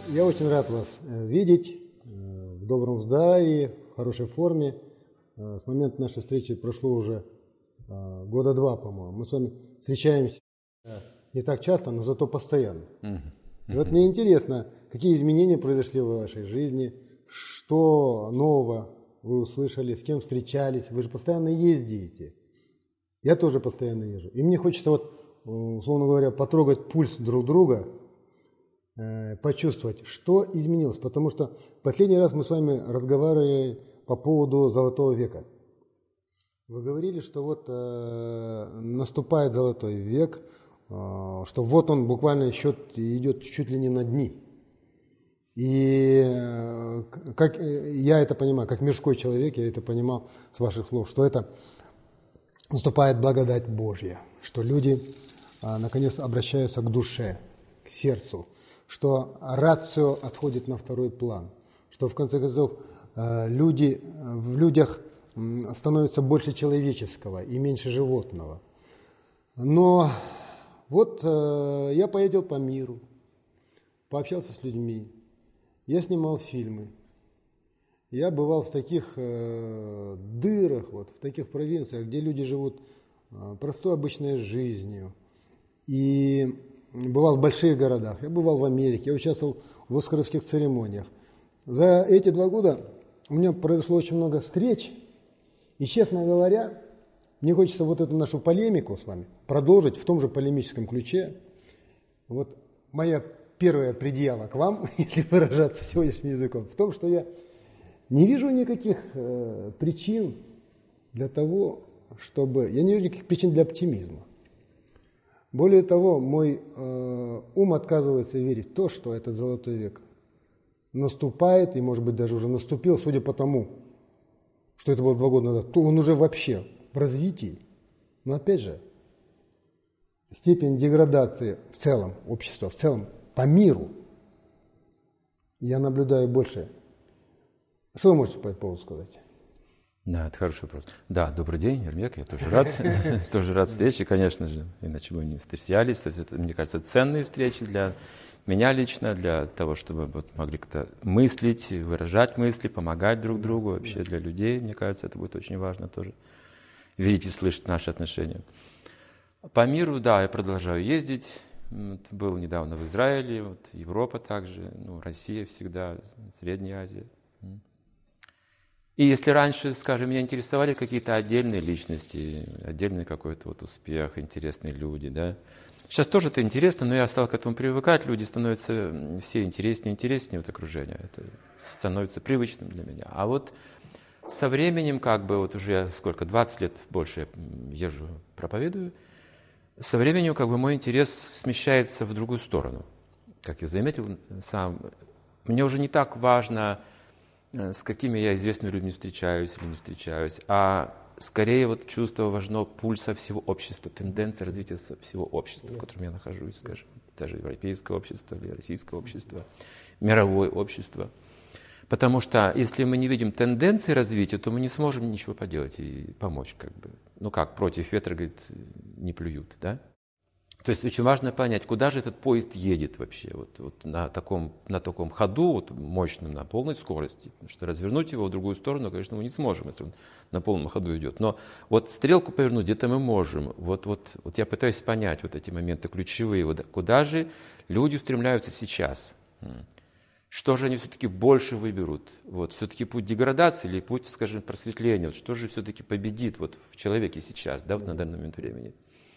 Я очень рад вас видеть в добром здравии, в хорошей форме. С момента нашей встречи прошло уже года 2, по-моему. Мы с вами встречаемся не так часто, но зато постоянно. И вот мне интересно, какие изменения произошли в вашей жизни, что нового вы услышали, с кем встречались. Вы же постоянно ездите. Я тоже постоянно езжу. И мне хочется, условно говоря, потрогать пульс друг друга, почувствовать, что изменилось. Потому что последний раз мы с вами разговаривали по поводу Золотого века. Вы говорили, что наступает Золотой век, что вот он буквально счет идет чуть ли не на дни. И как я это понимаю, как мирской человек, я это понимал с ваших слов, что это наступает благодать Божья, что люди наконец обращаются к душе, к сердцу, что рацио отходит на второй план, что в конце концов в людях становится больше человеческого и меньше животного. Но я поездил по миру, пообщался с людьми, я снимал фильмы, я бывал в таких дырах, в таких провинциях, где люди живут простой обычной жизнью, и бывал в больших городах, я бывал в Америке, я участвовал в оскаровских церемониях. За эти 2 года у меня произошло очень много встреч, и, честно говоря, мне хочется эту нашу полемику с вами продолжить в том же полемическом ключе. Моя первая предъява к вам, если выражаться сегодняшним языком, в том, что я не вижу никаких причин для того, я не вижу никаких причин для оптимизма. Более того, мой ум отказывается верить в то, что этот Золотой век наступает, и, может быть, даже уже наступил, судя по тому, что это было 2 года назад, то он уже вообще в развитии. Но опять же, степень деградации в целом общества, в целом по миру, я наблюдаю больше. Что вы можете по этому поводу сказать? Да, это хороший вопрос. Да, добрый день, Ермек, я тоже рад. Тоже рад встрече, конечно же, иначе бы мы не встречались. Это, мне кажется, ценные встречи для меня лично, для того, чтобы могли как-то мыслить, выражать мысли, помогать друг другу. Вообще для людей, мне кажется, это будет очень важно тоже. Видеть и слышать наши отношения. По миру, да, я продолжаю ездить. Был недавно в Израиле, Европа также, Россия всегда, Средняя Азия. И если раньше, скажем, меня интересовали какие-то отдельные личности, отдельный какой-то успех, интересные люди, да. Сейчас тоже это интересно, но я стал к этому привыкать, люди становятся все интереснее и интереснее окружение. Это становится привычным для меня. А со временем, уже я 20 лет больше езжу, проповедую, со временем мой интерес смещается в другую сторону. Как я заметил сам, мне уже не так важно, с какими я известными людьми встречаюсь или не встречаюсь, а скорее чувство важно пульса всего общества, тенденции развития всего общества, в котором я нахожусь, скажем, даже европейское общество или российское общество, мировое общество. Потому что если мы не видим тенденции развития, то мы не сможем ничего поделать и помочь. Против ветра, говорит, не плюют, да? То есть очень важно понять, куда же этот поезд едет вообще, на таком ходу, мощном, на полной скорости. Потому что развернуть его в другую сторону, конечно, мы не сможем, если он на полном ходу идет. Но стрелку повернуть где-то мы можем. Я пытаюсь понять эти моменты ключевые, куда же люди устремляются сейчас. Что же они все-таки больше выберут? Все-таки путь деградации или путь, скажем, просветления? Что же все-таки победит в человеке сейчас, да, на данный момент времени?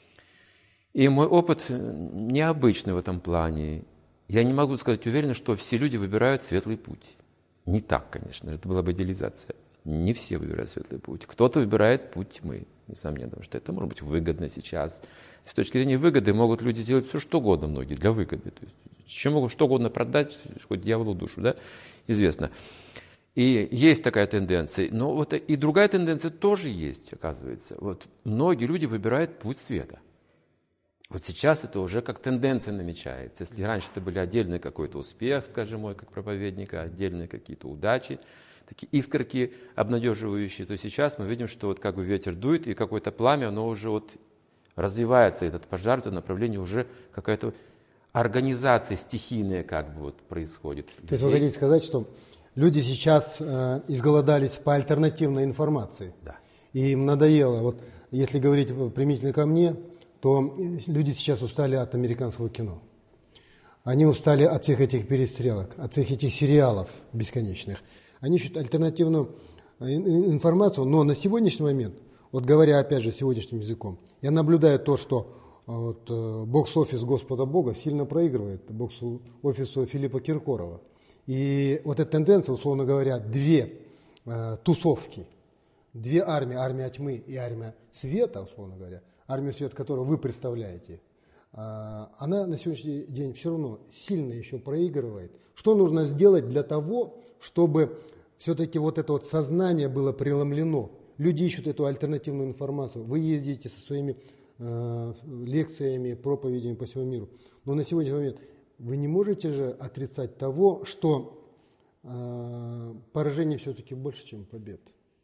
И мой опыт необычный в этом плане. Я не могу сказать уверенно, что все люди выбирают светлый путь. Не так, конечно, это была бы идеализация. Не все выбирают светлый путь. Кто-то выбирает путь тьмы, несомненно, потому что это может быть выгодно сейчас. С точки зрения выгоды могут люди делать все, что угодно, многие, для выгоды. То есть, чем могут что угодно продать, хоть дьяволу душу, да, известно. И есть такая тенденция. Но и другая тенденция тоже есть, оказывается. Многие люди выбирают путь света. Сейчас это уже как тенденция намечается. Если раньше это были отдельный какой-то успех, скажем, мой как проповедника, отдельные какие-то удачи, такие искорки обнадеживающие, то сейчас мы видим, что ветер дует, и какое-то пламя, оно уже развивается, этот пожар, это направление уже какая-то организация стихийная как бы вот происходит. То есть вы хотите сказать, что люди сейчас изголодались по альтернативной информации? Да. И им надоело. Вот если говорить применительно ко мне, то люди сейчас устали от американского кино. Они устали от всех этих перестрелок, от всех этих сериалов бесконечных. Они ищут альтернативную информацию, но на сегодняшний момент, вот говоря опять же сегодняшним языком, я наблюдаю то, что вот, бокс-офис Господа Бога сильно проигрывает бокс-офису Филиппа Киркорова. И вот эта тенденция, условно говоря, две тусовки, две армии, армия тьмы и армия света, условно говоря, армию света, которую вы представляете, она на сегодняшний день все равно сильно еще проигрывает. Что нужно сделать для того, чтобы все-таки вот это вот сознание было преломлено? Люди ищут эту альтернативную информацию. Вы ездите со своими лекциями, проповедями по всему миру. Но на сегодняшний момент вы не можете же отрицать того, что поражений все-таки больше, чем побед.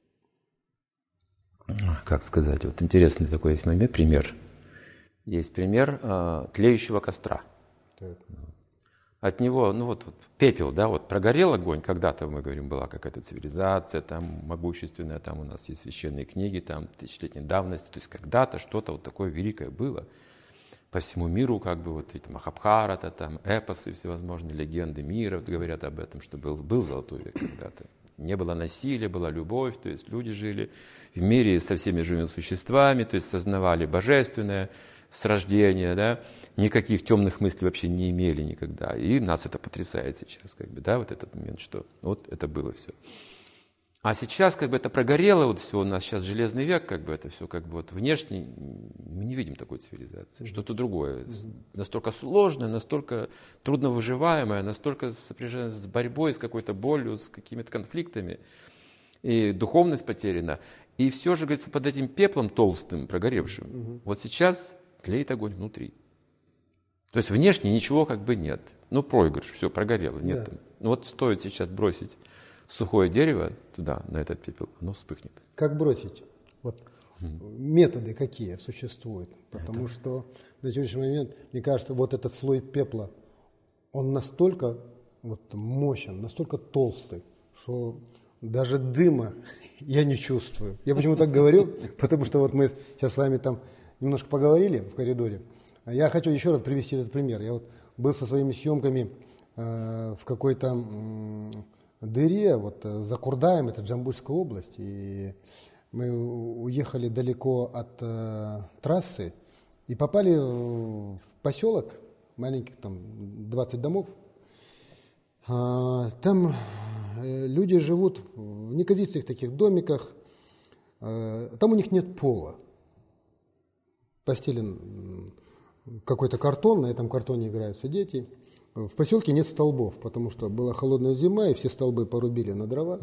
Как сказать, вот интересный такой есть момент, пример. Есть пример тлеющего костра. Так. От него, ну вот пепел, да, вот прогорел огонь, когда-то, мы говорим, была какая-то цивилизация, там могущественная, там у нас есть священные книги, там тысячелетней давности, то есть когда-то что-то вот такое великое было. По всему миру, как бы вот эти Махабхарата, там эпосы, всевозможные легенды мира говорят об этом, что был золотой век когда-то. Не было насилия, была любовь, то есть люди жили в мире со всеми живыми существами, то есть сознавали божественное с рождения, да, никаких темных мыслей вообще не имели никогда. И нас это потрясает сейчас, как бы, да, вот этот момент, что вот это было все. А сейчас как бы это прогорело, вот все, у нас сейчас железный век, как бы это все как бы вот внешне, мы не видим такой цивилизации, что-то другое, настолько сложное, настолько трудновыживаемое, настолько сопряжено с борьбой, с какой-то болью, с какими-то конфликтами, и духовность потеряна. И все же, говорится, под этим пеплом толстым, прогоревшим, вот сейчас тлеет огонь внутри. То есть внешне ничего как бы нет. Ну, проигрыш, все, прогорело, нет. Да. Там. Ну вот стоит сейчас бросить сухое дерево туда, на этот пепел, оно вспыхнет. Как бросить? Вот методы какие существуют? Потому что на сегодняшний момент, мне кажется, вот этот слой пепла, он настолько вот мощен, настолько толстый, что даже дыма я не чувствую. Я почему так говорю? Потому что вот мы сейчас с вами там немножко поговорили в коридоре. Я хочу еще раз привести этот пример. Я вот был со своими съемками в какой-то дыре, вот за Курдаем, это Джамбульская область, и мы уехали далеко от трассы и попали в поселок, маленьких там 20 домов. Там люди живут в неказистых таких домиках, там у них нет пола. Постелен какой-то картон, на этом картоне играются дети. В поселке нет столбов, потому что была холодная зима, и все столбы порубили на дрова.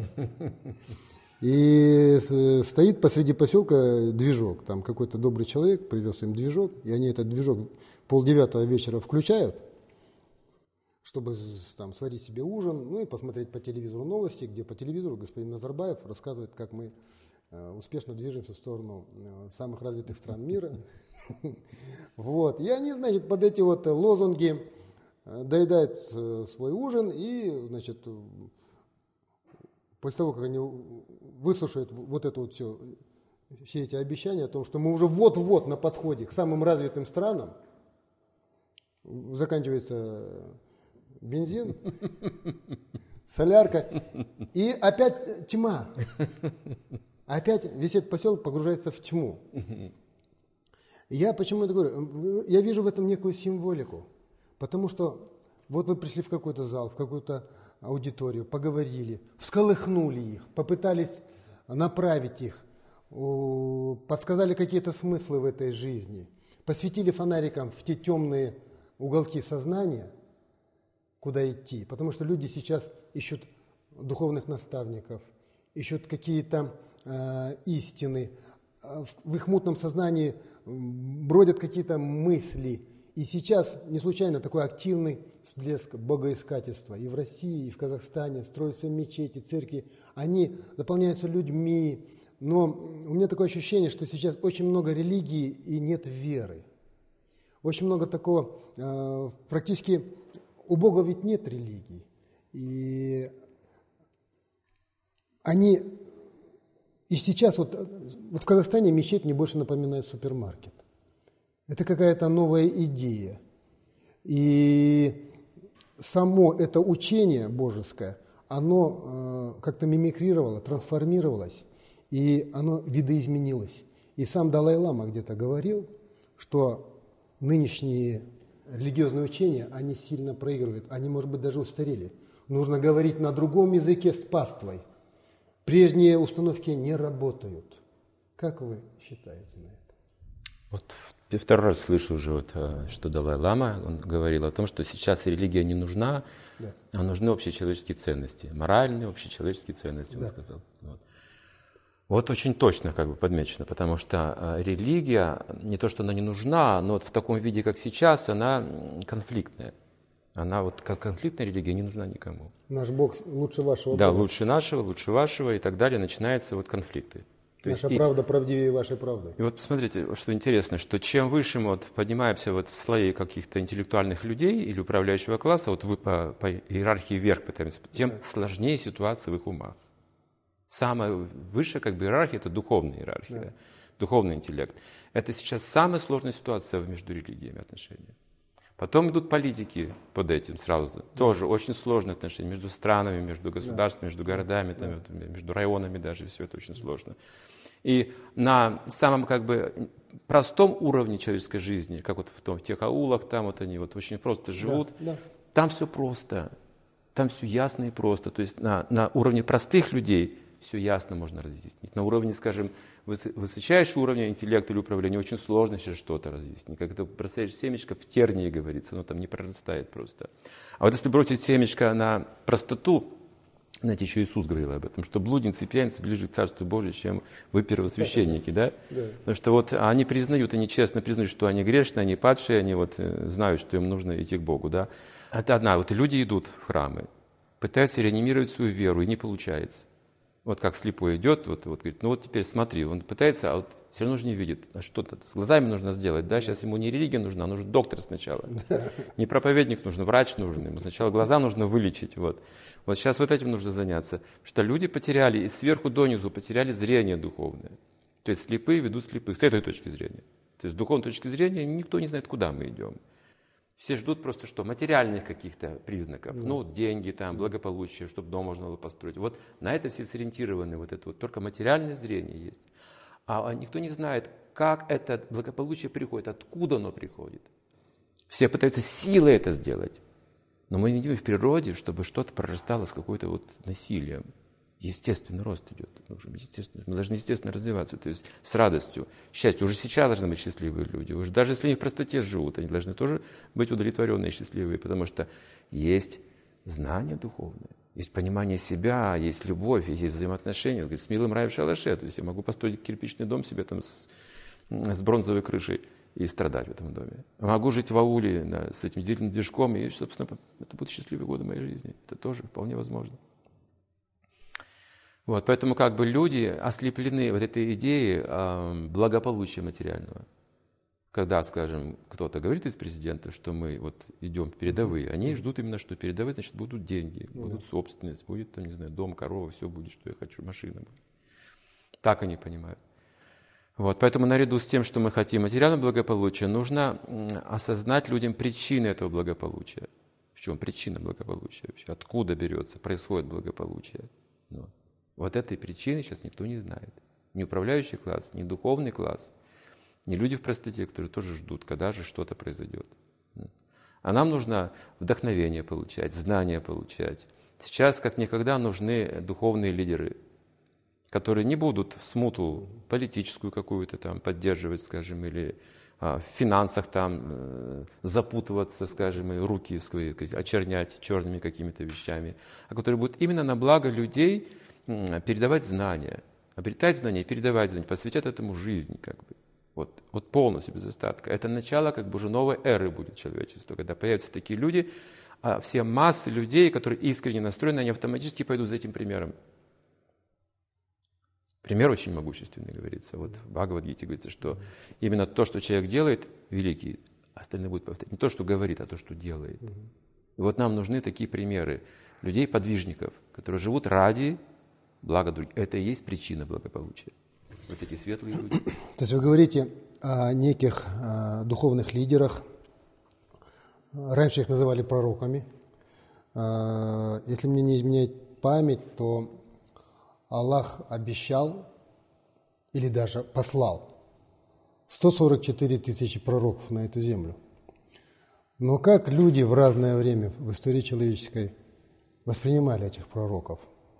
И стоит посреди поселка движок. Там какой-то добрый человек привез им движок, и они этот движок 8:30 вечера включают, чтобы там сварить себе ужин, ну и посмотреть по телевизору новости, где по телевизору господин Назарбаев рассказывает, как мы успешно движемся в сторону самых развитых стран мира. Вот. И они, значит, под эти вот лозунги доедают свой ужин, и, значит, после того, как они выслушают вот это вот все эти обещания о том, что мы уже вот-вот на подходе к самым развитым странам, заканчивается бензин, солярка, и опять тьма. Опять весь этот поселок погружается в тьму. Я почему это говорю? Я вижу в этом некую символику. Потому что вот вы пришли в какой-то зал, в какую-то аудиторию, поговорили, всколыхнули их, попытались направить их, подсказали какие-то смыслы в этой жизни, посветили фонариком в те темные уголки сознания, куда идти. Потому что люди сейчас ищут духовных наставников, ищут какие-то истины, в их мутном сознании бродят какие-то мысли. И сейчас не случайно такой активный всплеск богоискательства. И в России, и в Казахстане строятся мечети, церкви. Они заполняются людьми. Но у меня такое ощущение, что сейчас очень много религии и нет веры. Очень много такого практически у Бога ведь нет религий. И сейчас вот в Казахстане мечеть мне больше напоминает супермаркет. Это какая-то новая идея. И само это учение божеское, оно как-то мимикрировало, трансформировалось, и оно видоизменилось. И сам Далай-лама где-то говорил, что нынешние религиозные учения, они сильно проигрывают, они, может быть, даже устарели. Нужно говорить на другом языке с паствой. Прежние установки не работают. Как вы считаете на это? Вот я второй раз слышу уже, что Далай-лама, он говорил о том, что сейчас религия не нужна, да, а нужны общечеловеческие ценности, моральные общечеловеческие ценности, он сказал. Вот очень точно подмечено, потому что религия, не то что она не нужна, но вот в таком виде, как сейчас, она конфликтная. Она вот как конфликтная религия не нужна никому. Наш Бог лучше вашего. Да, лучше нашего, лучше вашего и так далее. Начинаются вот конфликты. Наша правда правдивее вашей правды. И вот посмотрите, что интересно, что чем выше мы вот поднимаемся вот в слои каких-то интеллектуальных людей или управляющего класса, вот вы по иерархии вверх пытаемся, тем сложнее ситуация в их умах. Самая высшая иерархия – это духовная иерархия, да. Духовный интеллект. Это сейчас самая сложная ситуация между религиями отношения. Потом идут политики под этим сразу. Тоже очень сложные отношения между странами, между государствами, между городами, там, между районами даже. Все это очень сложно. И на самом простом уровне человеческой жизни, как вот в тех аулах, там вот они вот очень просто живут, там все просто. Там все ясно и просто. То есть на уровне простых людей все ясно можно разъяснить. На уровне, скажем, высочайшего уровня интеллекта или управления очень сложно сейчас что-то разъяснить. Когда бросаешь семечко в тернии, говорится, оно там не прорастает просто. А вот если бросить семечко на простоту, знаете, еще Иисус говорил об этом, что блудницы и пьяницы ближе к Царству Божию, чем вы первосвященники, да? Потому что вот они признают, они честно признают, что они грешные, они падшие, они вот знают, что им нужно идти к Богу, да? Это одна. Вот люди идут в храмы, пытаются реанимировать свою веру, и не получается. Вот как слепой идет, вот говорит, ну вот теперь смотри, он пытается, а вот все равно же не видит. А что-то с глазами нужно сделать, да? Сейчас ему не религия нужна, нужен доктор сначала. Не проповедник нужен, врач нужен. Ему сначала глаза нужно вылечить. Вот сейчас вот этим нужно заняться. Потому что люди потеряли, и сверху донизу потеряли зрение духовное. То есть слепые ведут слепых с этой точки зрения. То есть с духовной точки зрения никто не знает, куда мы идем. Все ждут просто что? Материальных каких-то признаков. Ну, деньги, там, благополучие, чтобы дом можно было построить. Вот на это все сориентированы. Вот это вот только материальное зрение есть. А никто не знает, как это благополучие приходит, откуда оно приходит. Все пытаются силой это сделать. Но мы не видим в природе, чтобы что-то прорастало с какой-то вот насилием. Естественный рост идет. Мы должны естественно развиваться, то есть с радостью. Счастье. Уже сейчас должны быть счастливые люди. Уже даже если они в простоте живут, они должны тоже быть удовлетворенные и счастливые, потому что есть знание духовное, есть понимание себя, есть любовь, есть взаимоотношения. Говорит, с милым рай в шалаше. То есть я могу построить кирпичный дом себе там с бронзовой крышей и страдать в этом доме. Могу жить в ауле с этим дизельным движком, и, собственно, это будут счастливые годы моей жизни. Это тоже вполне возможно. Вот, поэтому люди ослеплены вот этой идеей благополучия материального. Когда, скажем, кто-то говорит из президентов, что мы вот идем передовые, они ждут именно, что передовые, значит, будут деньги, будут собственность, будет, там, не знаю, дом, корова, все будет, что я хочу, машина будет. Так они понимают. Вот, поэтому наряду с тем, что мы хотим материального благополучия, нужно осознать людям причины этого благополучия. В чем причина благополучия вообще? Откуда берется, происходит благополучие? Вот этой причины сейчас никто не знает. Ни управляющий класс, ни духовный класс, ни люди в простоте, которые тоже ждут, когда же что-то произойдет. А нам нужно вдохновение получать, знания получать. Сейчас, как никогда, нужны духовные лидеры, которые не будут смуту политическую какую-то там поддерживать, скажем, или в финансах там запутываться, скажем, и руки свои очернять черными какими-то вещами, а которые будут именно на благо людей передавать знания, обретать знания и передавать знания, посвятят этому жизнь, Вот полностью без остатка. Это начало уже новой эры будет человечества, когда появятся такие люди, а все массы людей, которые искренне настроены, они автоматически пойдут за этим примером. Пример очень могущественный, говорится. Вот в Бхагавад-гите говорится, что именно то, что человек делает, великий, остальные будут повторять. Не то, что говорит, а то, что делает. И вот нам нужны такие примеры людей-подвижников, которые живут ради блага других. Это и есть причина благополучия. Вот эти светлые люди. То есть вы говорите о неких духовных лидерах. Раньше их называли пророками. Если мне не изменяет память, то Аллах обещал или даже послал 144 тысячи пророков на эту землю. Но как люди в разное время в истории человеческой воспринимали этих пророков?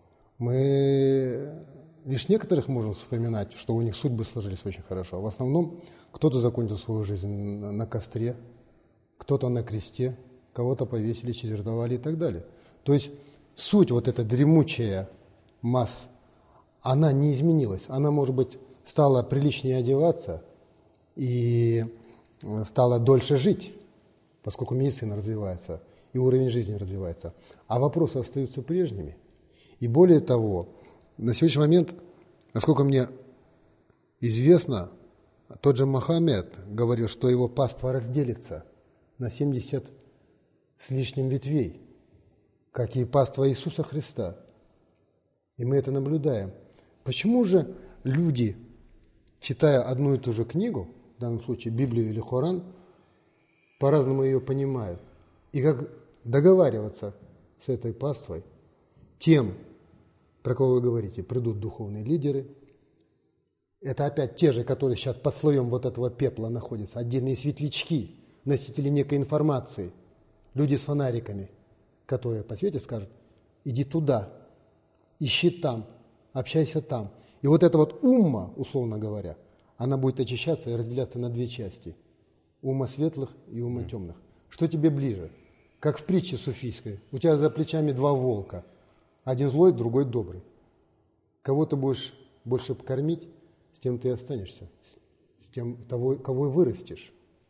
Мы лишь некоторых можем вспоминать, что у них судьбы сложились очень хорошо. В основном кто-то закончил свою жизнь на костре, кто-то на кресте, кого-то повесили, четвертовали и так далее. То есть суть вот эта дремучая масс, она не изменилась. Она, может быть, стала приличнее одеваться и стала дольше жить, поскольку медицина развивается и уровень жизни развивается. А вопросы остаются прежними. И более того, на сегодняшний момент, насколько мне известно, тот же Мухаммед говорил, что его паства разделится на 70 с лишним ветвей, как и паства Иисуса Христа. И мы это наблюдаем. Почему же люди, читая одну и ту же книгу, в данном случае Библию или Коран, по-разному ее понимают? И как договариваться с этой паствой? Тем, про кого вы говорите, придут духовные лидеры. Это опять те же, которые сейчас под слоем вот этого пепла находятся, отдельные светлячки, носители некой информации, люди с фонариками, которые посветят, скажут: иди туда, ищи там, общайся там. И вот эта вот умма, условно говоря, она будет очищаться и разделяться на две части. Умма светлых и умма темных. Что тебе ближе? Как в притче суфийской. У тебя за плечами два волка. Один злой, другой добрый. Кого ты будешь больше кормить, с тем ты и останешься. С тем, того, кого вырастешь.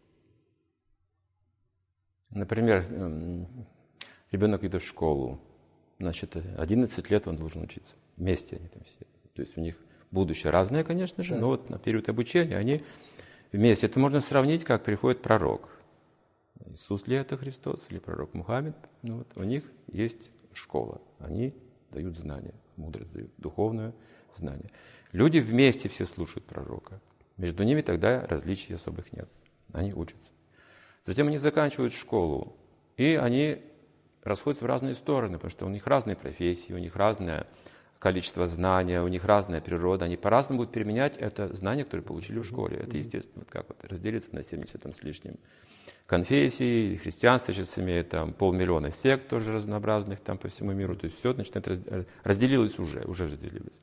Например, ребенок идет в школу. Значит, 11 лет он должен учиться. Вместе они там все. То есть у них будущее разное, конечно же, но вот на период обучения они вместе. Это можно сравнить, как приходит пророк. Иисус ли это Христос или пророк Мухаммед? Ну, вот, у них есть школа. Они дают знания, мудрость дают, духовное знание. Люди вместе все слушают пророка. Между ними тогда различий особых нет. Они учатся. Затем они заканчивают школу, и они расходятся в разные стороны, потому что у них разные профессии, у них разное количество знания, у них разная природа. Они по-разному будут применять это знание, которое получили в школе. Это естественно. Вот как вот разделится на 70 там, с лишним конфессий, христианство сейчас имеет там 500 000 сект тоже разнообразных там по всему миру. То есть все начинает разделилось уже разделилось.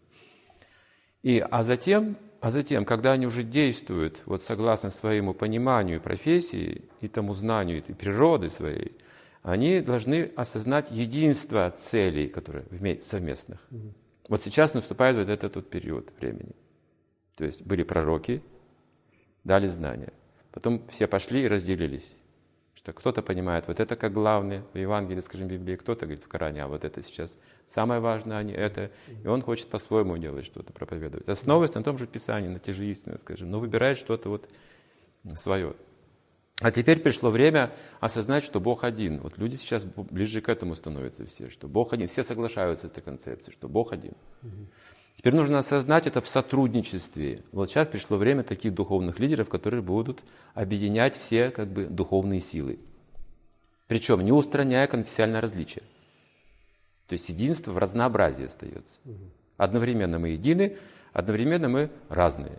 А затем, когда они уже действуют вот согласно своему пониманию профессии и тому знанию и природы своей, они должны осознать единство целей, которые совместных. Вот сейчас наступает вот этот вот период времени. То есть были пророки, дали знания. Потом все пошли и разделились. Что кто-то понимает, вот это как главное в Евангелии, скажем, в Библии, кто-то говорит в Коране, а вот это сейчас самое важное, а не это. И он хочет по-своему делать что-то, проповедовать. Основываясь на том же Писании, на те же истины, скажем, но выбирает что-то вот свое. А теперь пришло время осознать, что Бог один. Вот люди сейчас ближе к этому становятся все, что Бог один. Все соглашаются с этой концепцией, что Бог один. Теперь нужно осознать это в сотрудничестве. Вот сейчас пришло время таких духовных лидеров, которые будут объединять все как бы духовные силы. Причем не устраняя конфессиональное различие. То есть единство в разнообразии остается. Одновременно мы едины, одновременно мы разные.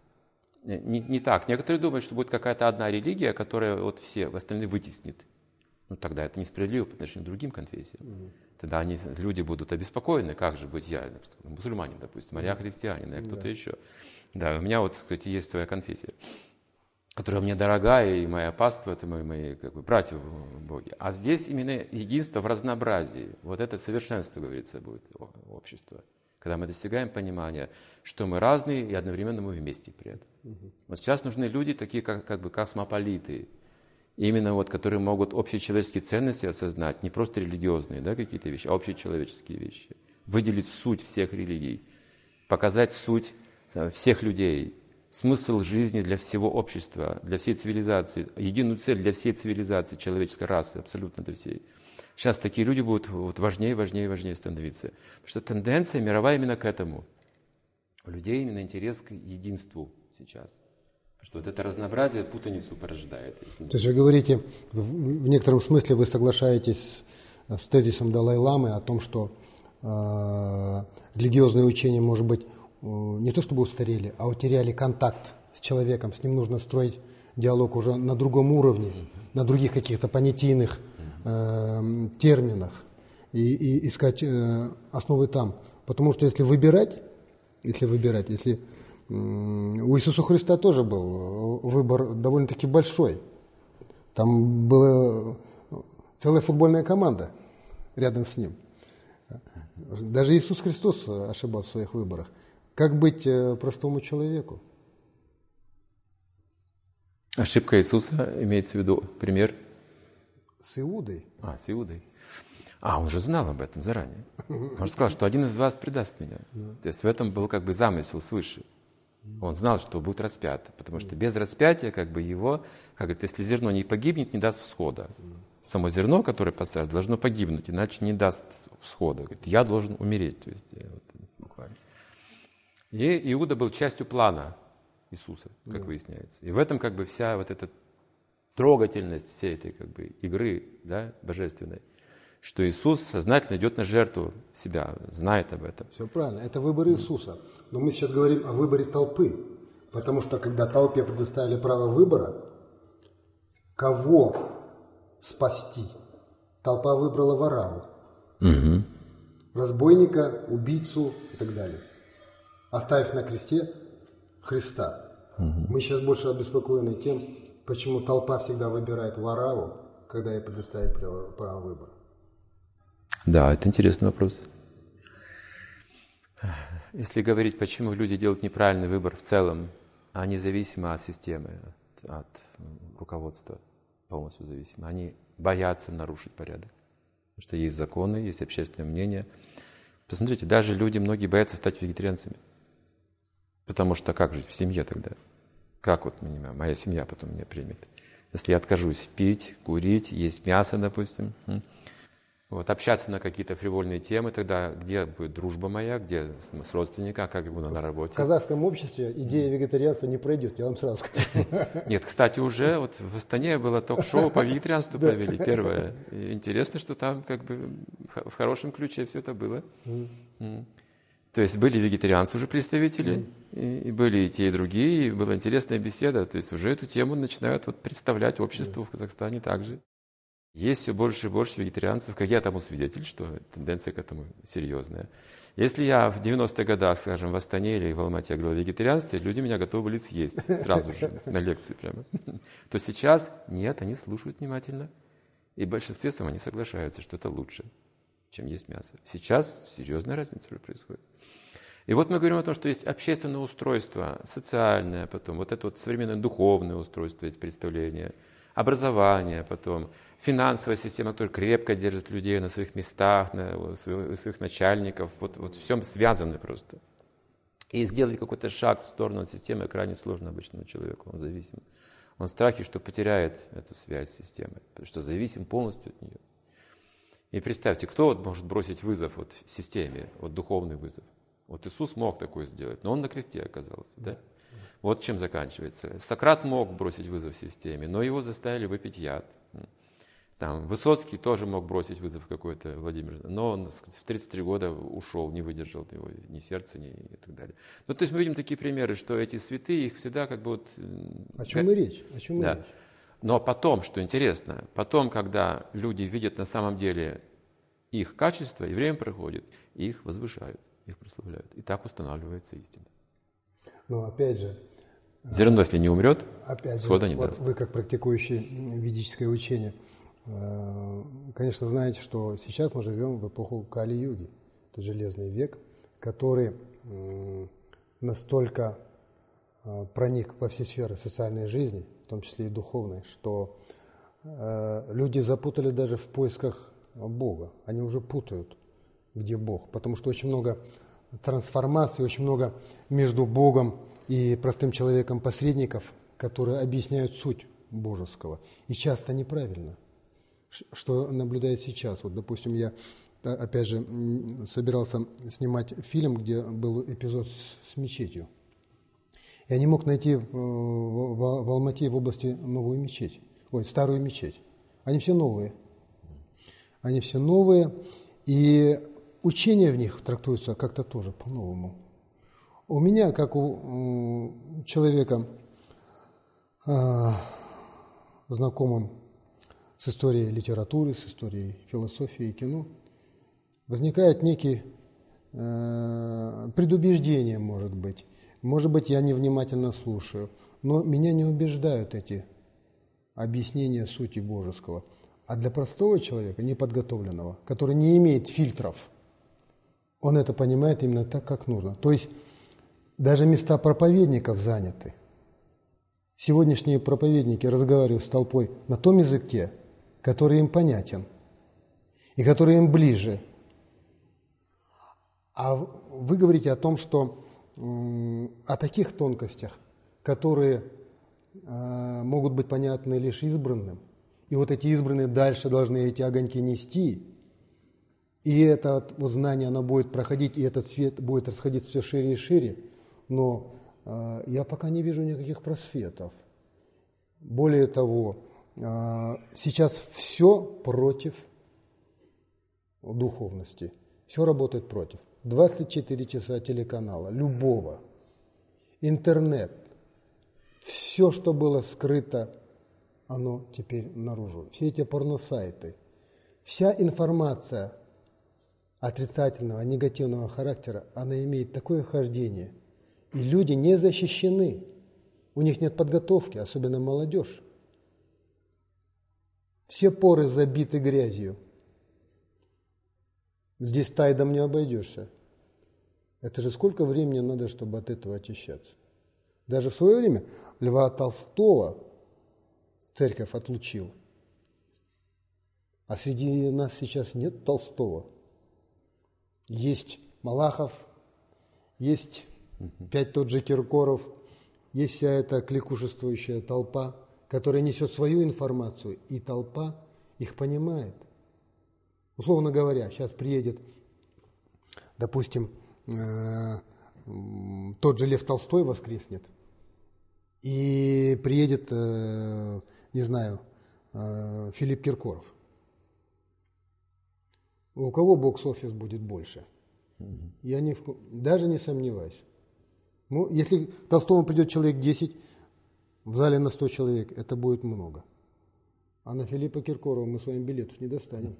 Не так. Некоторые думают, что будет какая-то одна религия, которая вот все остальные вытеснит. Ну тогда это несправедливо по отношению к другим конфессиям. Тогда люди будут обеспокоены, как же быть я, мусульманин, допустим, а я христианин, а кто-то еще. Да, у меня вот, кстати, есть своя конфессия, которая мне дорогая, и моя паства, это мои как бы, братья в Боге. А здесь именно единство в разнообразии. Вот это совершенство, говорится, будет общество. Когда мы достигаем понимания, что мы разные, и одновременно мы вместе при этом. Вот сейчас нужны люди, такие как бы космополиты, именно вот, которые могут общечеловеческие ценности осознать, не просто религиозные, да, какие-то вещи, а общечеловеческие вещи. Выделить суть всех религий, показать суть всех людей, смысл жизни для всего общества, для всей цивилизации, единую цель для всей цивилизации, человеческой расы, абсолютно для всей. Сейчас такие люди будут вот важнее, важнее и важнее становиться. Потому что тенденция мировая именно к этому. У людей именно интерес к единству сейчас. Потому что вот это разнообразие путаницу порождает. То есть вы говорите, в некотором смысле вы соглашаетесь с тезисом Далай-ламы о том, что религиозные учения, может быть, не то чтобы устарели, а утеряли контакт с человеком, с ним нужно строить диалог уже на другом уровне, на других каких-то понятийных терминах и искать основы там. Потому что если выбирать, у Иисуса Христа тоже был выбор довольно-таки большой. Там была целая футбольная команда рядом с ним. Даже Иисус Христос ошибался в своих выборах. Как быть простому человеку? Ошибка Иисуса, имеется в виду пример? С Иудой. С Иудой. Он же знал об этом заранее. Он же сказал, что один из вас предаст меня. То есть в этом был как бы замысел свыше. Он знал, что будет распят, потому что без распятия как бы его, как говорит, если зерно не погибнет, не даст всхода. Само зерно, которое посажено, должно погибнуть, иначе не даст всхода. Говорит, я должен умереть. То есть, буквально. И Иуда был частью плана Иисуса, как выясняется. И в этом как бы вся вот эта трогательность всей этой как бы игры, да, божественной, что Иисус сознательно идет на жертву себя, знает об этом. Все правильно, это выбор Иисуса. Но мы сейчас говорим о выборе толпы, потому что когда толпе предоставили право выбора, кого спасти, толпа выбрала Варавву, разбойника, убийцу и так далее, оставив на кресте Христа. Мы сейчас больше обеспокоены тем, почему толпа всегда выбирает Варавву, когда ей предоставить право выбора. Да, это интересный вопрос. Если говорить, почему люди делают неправильный выбор в целом, а независимо от системы, от руководства, полностью зависимо, они боятся нарушить порядок. Потому что есть законы, есть общественное мнение. Посмотрите, даже люди, многие боятся стать вегетарианцами. Потому что как жить в семье тогда? Как вот моя семья потом меня примет? Если я откажусь пить, курить, есть мясо, допустим, вот, общаться на какие-то фривольные темы, тогда где будет дружба моя, где с родственником, как я буду на работе? В казахском обществе идея вегетарианства не пройдет, я вам сразу скажу. Нет, кстати, уже вот в Астане было ток-шоу по вегетарианству провели, первое. И интересно, что там как бы в хорошем ключе все это было. То есть были вегетарианцы уже представители, и были и те, и другие, и была интересная беседа. То есть уже эту тему начинают вот представлять обществу в Казахстане также. Есть все больше и больше вегетарианцев, как я тому свидетель, что тенденция к этому серьезная. Если я в 90-х годах, скажем, в Астане или в Алмате говорил о вегетарианстве, люди меня готовы были съесть сразу же на лекции прямо. То сейчас нет, они слушают внимательно, и в большинстве своем они соглашаются, что это лучше, чем есть мясо. Сейчас серьезная разница происходит. И вот мы говорим о том, что есть общественное устройство, социальное, потом вот это вот современное духовное устройство, есть представление, образование, потом финансовая система, которая крепко держит людей на своих местах, на своих начальников, вот всем связаны просто. И сделать какой-то шаг в сторону от системы крайне сложно обычному человеку, он зависим. Он в страхе, что потеряет эту связь с системой, потому что зависим полностью от нее. И представьте, кто вот может бросить вызов вот системе, вот духовный вызов. Вот Иисус мог такое сделать, но он на кресте оказался. Да? Вот чем заканчивается. Сократ мог бросить вызов системе, но его заставили выпить яд. Там, Высоцкий тоже мог бросить вызов какой-то, Владимир, но он в 33 года ушел, не выдержал его ни сердца, ни и так далее. Ну, то есть мы видим такие примеры, что эти святые, их всегда как бы вот... О чем и речь? О чем и речь? Но потом, что интересно, потом, когда люди видят на самом деле их качество, и время проходит, их возвышают, их прославляют. И так устанавливается истина. Но опять же... Зерно, если не умрет, схода не вот даст. Вы, как практикующий ведическое учение, конечно, знаете, что сейчас мы живем в эпоху Кали-юги. Это железный век, который настолько проник во все сферы социальной жизни, в том числе и духовной, что люди запутали даже в поисках Бога. Они уже путают, где Бог. Потому что очень много трансформаций, очень много между Богом и простым человеком посредников, которые объясняют суть божеского. И часто неправильно. Что наблюдает сейчас. Вот, допустим, я, опять же, собирался снимать фильм, где был эпизод с мечетью. Я не мог найти в Алмате, в области, новую мечеть. Старую мечеть. Они все новые. Они все новые, и учение в них трактуется как-то тоже по-новому. У меня, как у человека, знакомым с историей литературы, с историей философии и кино, возникает некие предубеждения, может быть. Может быть, я невнимательно слушаю, но меня не убеждают эти объяснения сути божеского. А для простого человека, неподготовленного, который не имеет фильтров, он это понимает именно так, как нужно. То есть даже места проповедников заняты. Сегодняшние проповедники разговаривают с толпой на том языке, который им понятен и который им ближе. А вы говорите о том, что о таких тонкостях, которые могут быть понятны лишь избранным, и вот эти избранные дальше должны эти огоньки нести, и это вот знание, оно будет проходить, и этот свет будет расходиться все шире и шире, но я пока не вижу никаких просветов. Более того, сейчас все против духовности, все работает против. 24 часа телеканала, любого, интернет, все, что было скрыто, оно теперь наружу. Все эти порносайты, вся информация отрицательного, негативного характера, она имеет такое хождение. И люди не защищены. У них нет подготовки, особенно молодежь. Все поры забиты грязью. Здесь тайдом не обойдешься. Это же сколько времени надо, чтобы от этого очищаться. Даже в свое время Льва Толстого церковь отлучила. А среди нас сейчас нет Толстого. Есть Малахов, есть опять тот же Киркоров, есть вся эта кликушествующая толпа, которая несет свою информацию, и толпа их понимает. Условно говоря, сейчас приедет, допустим, тот же Лев Толстой воскреснет, и приедет, не знаю, Филипп Киркоров. У кого бокс-офис будет больше? Я даже не сомневаюсь. Ну, если к Толстому придет человек 10, в зале на 100 человек, это будет много. А на Филиппа Киркорова мы с вами билетов не достанем.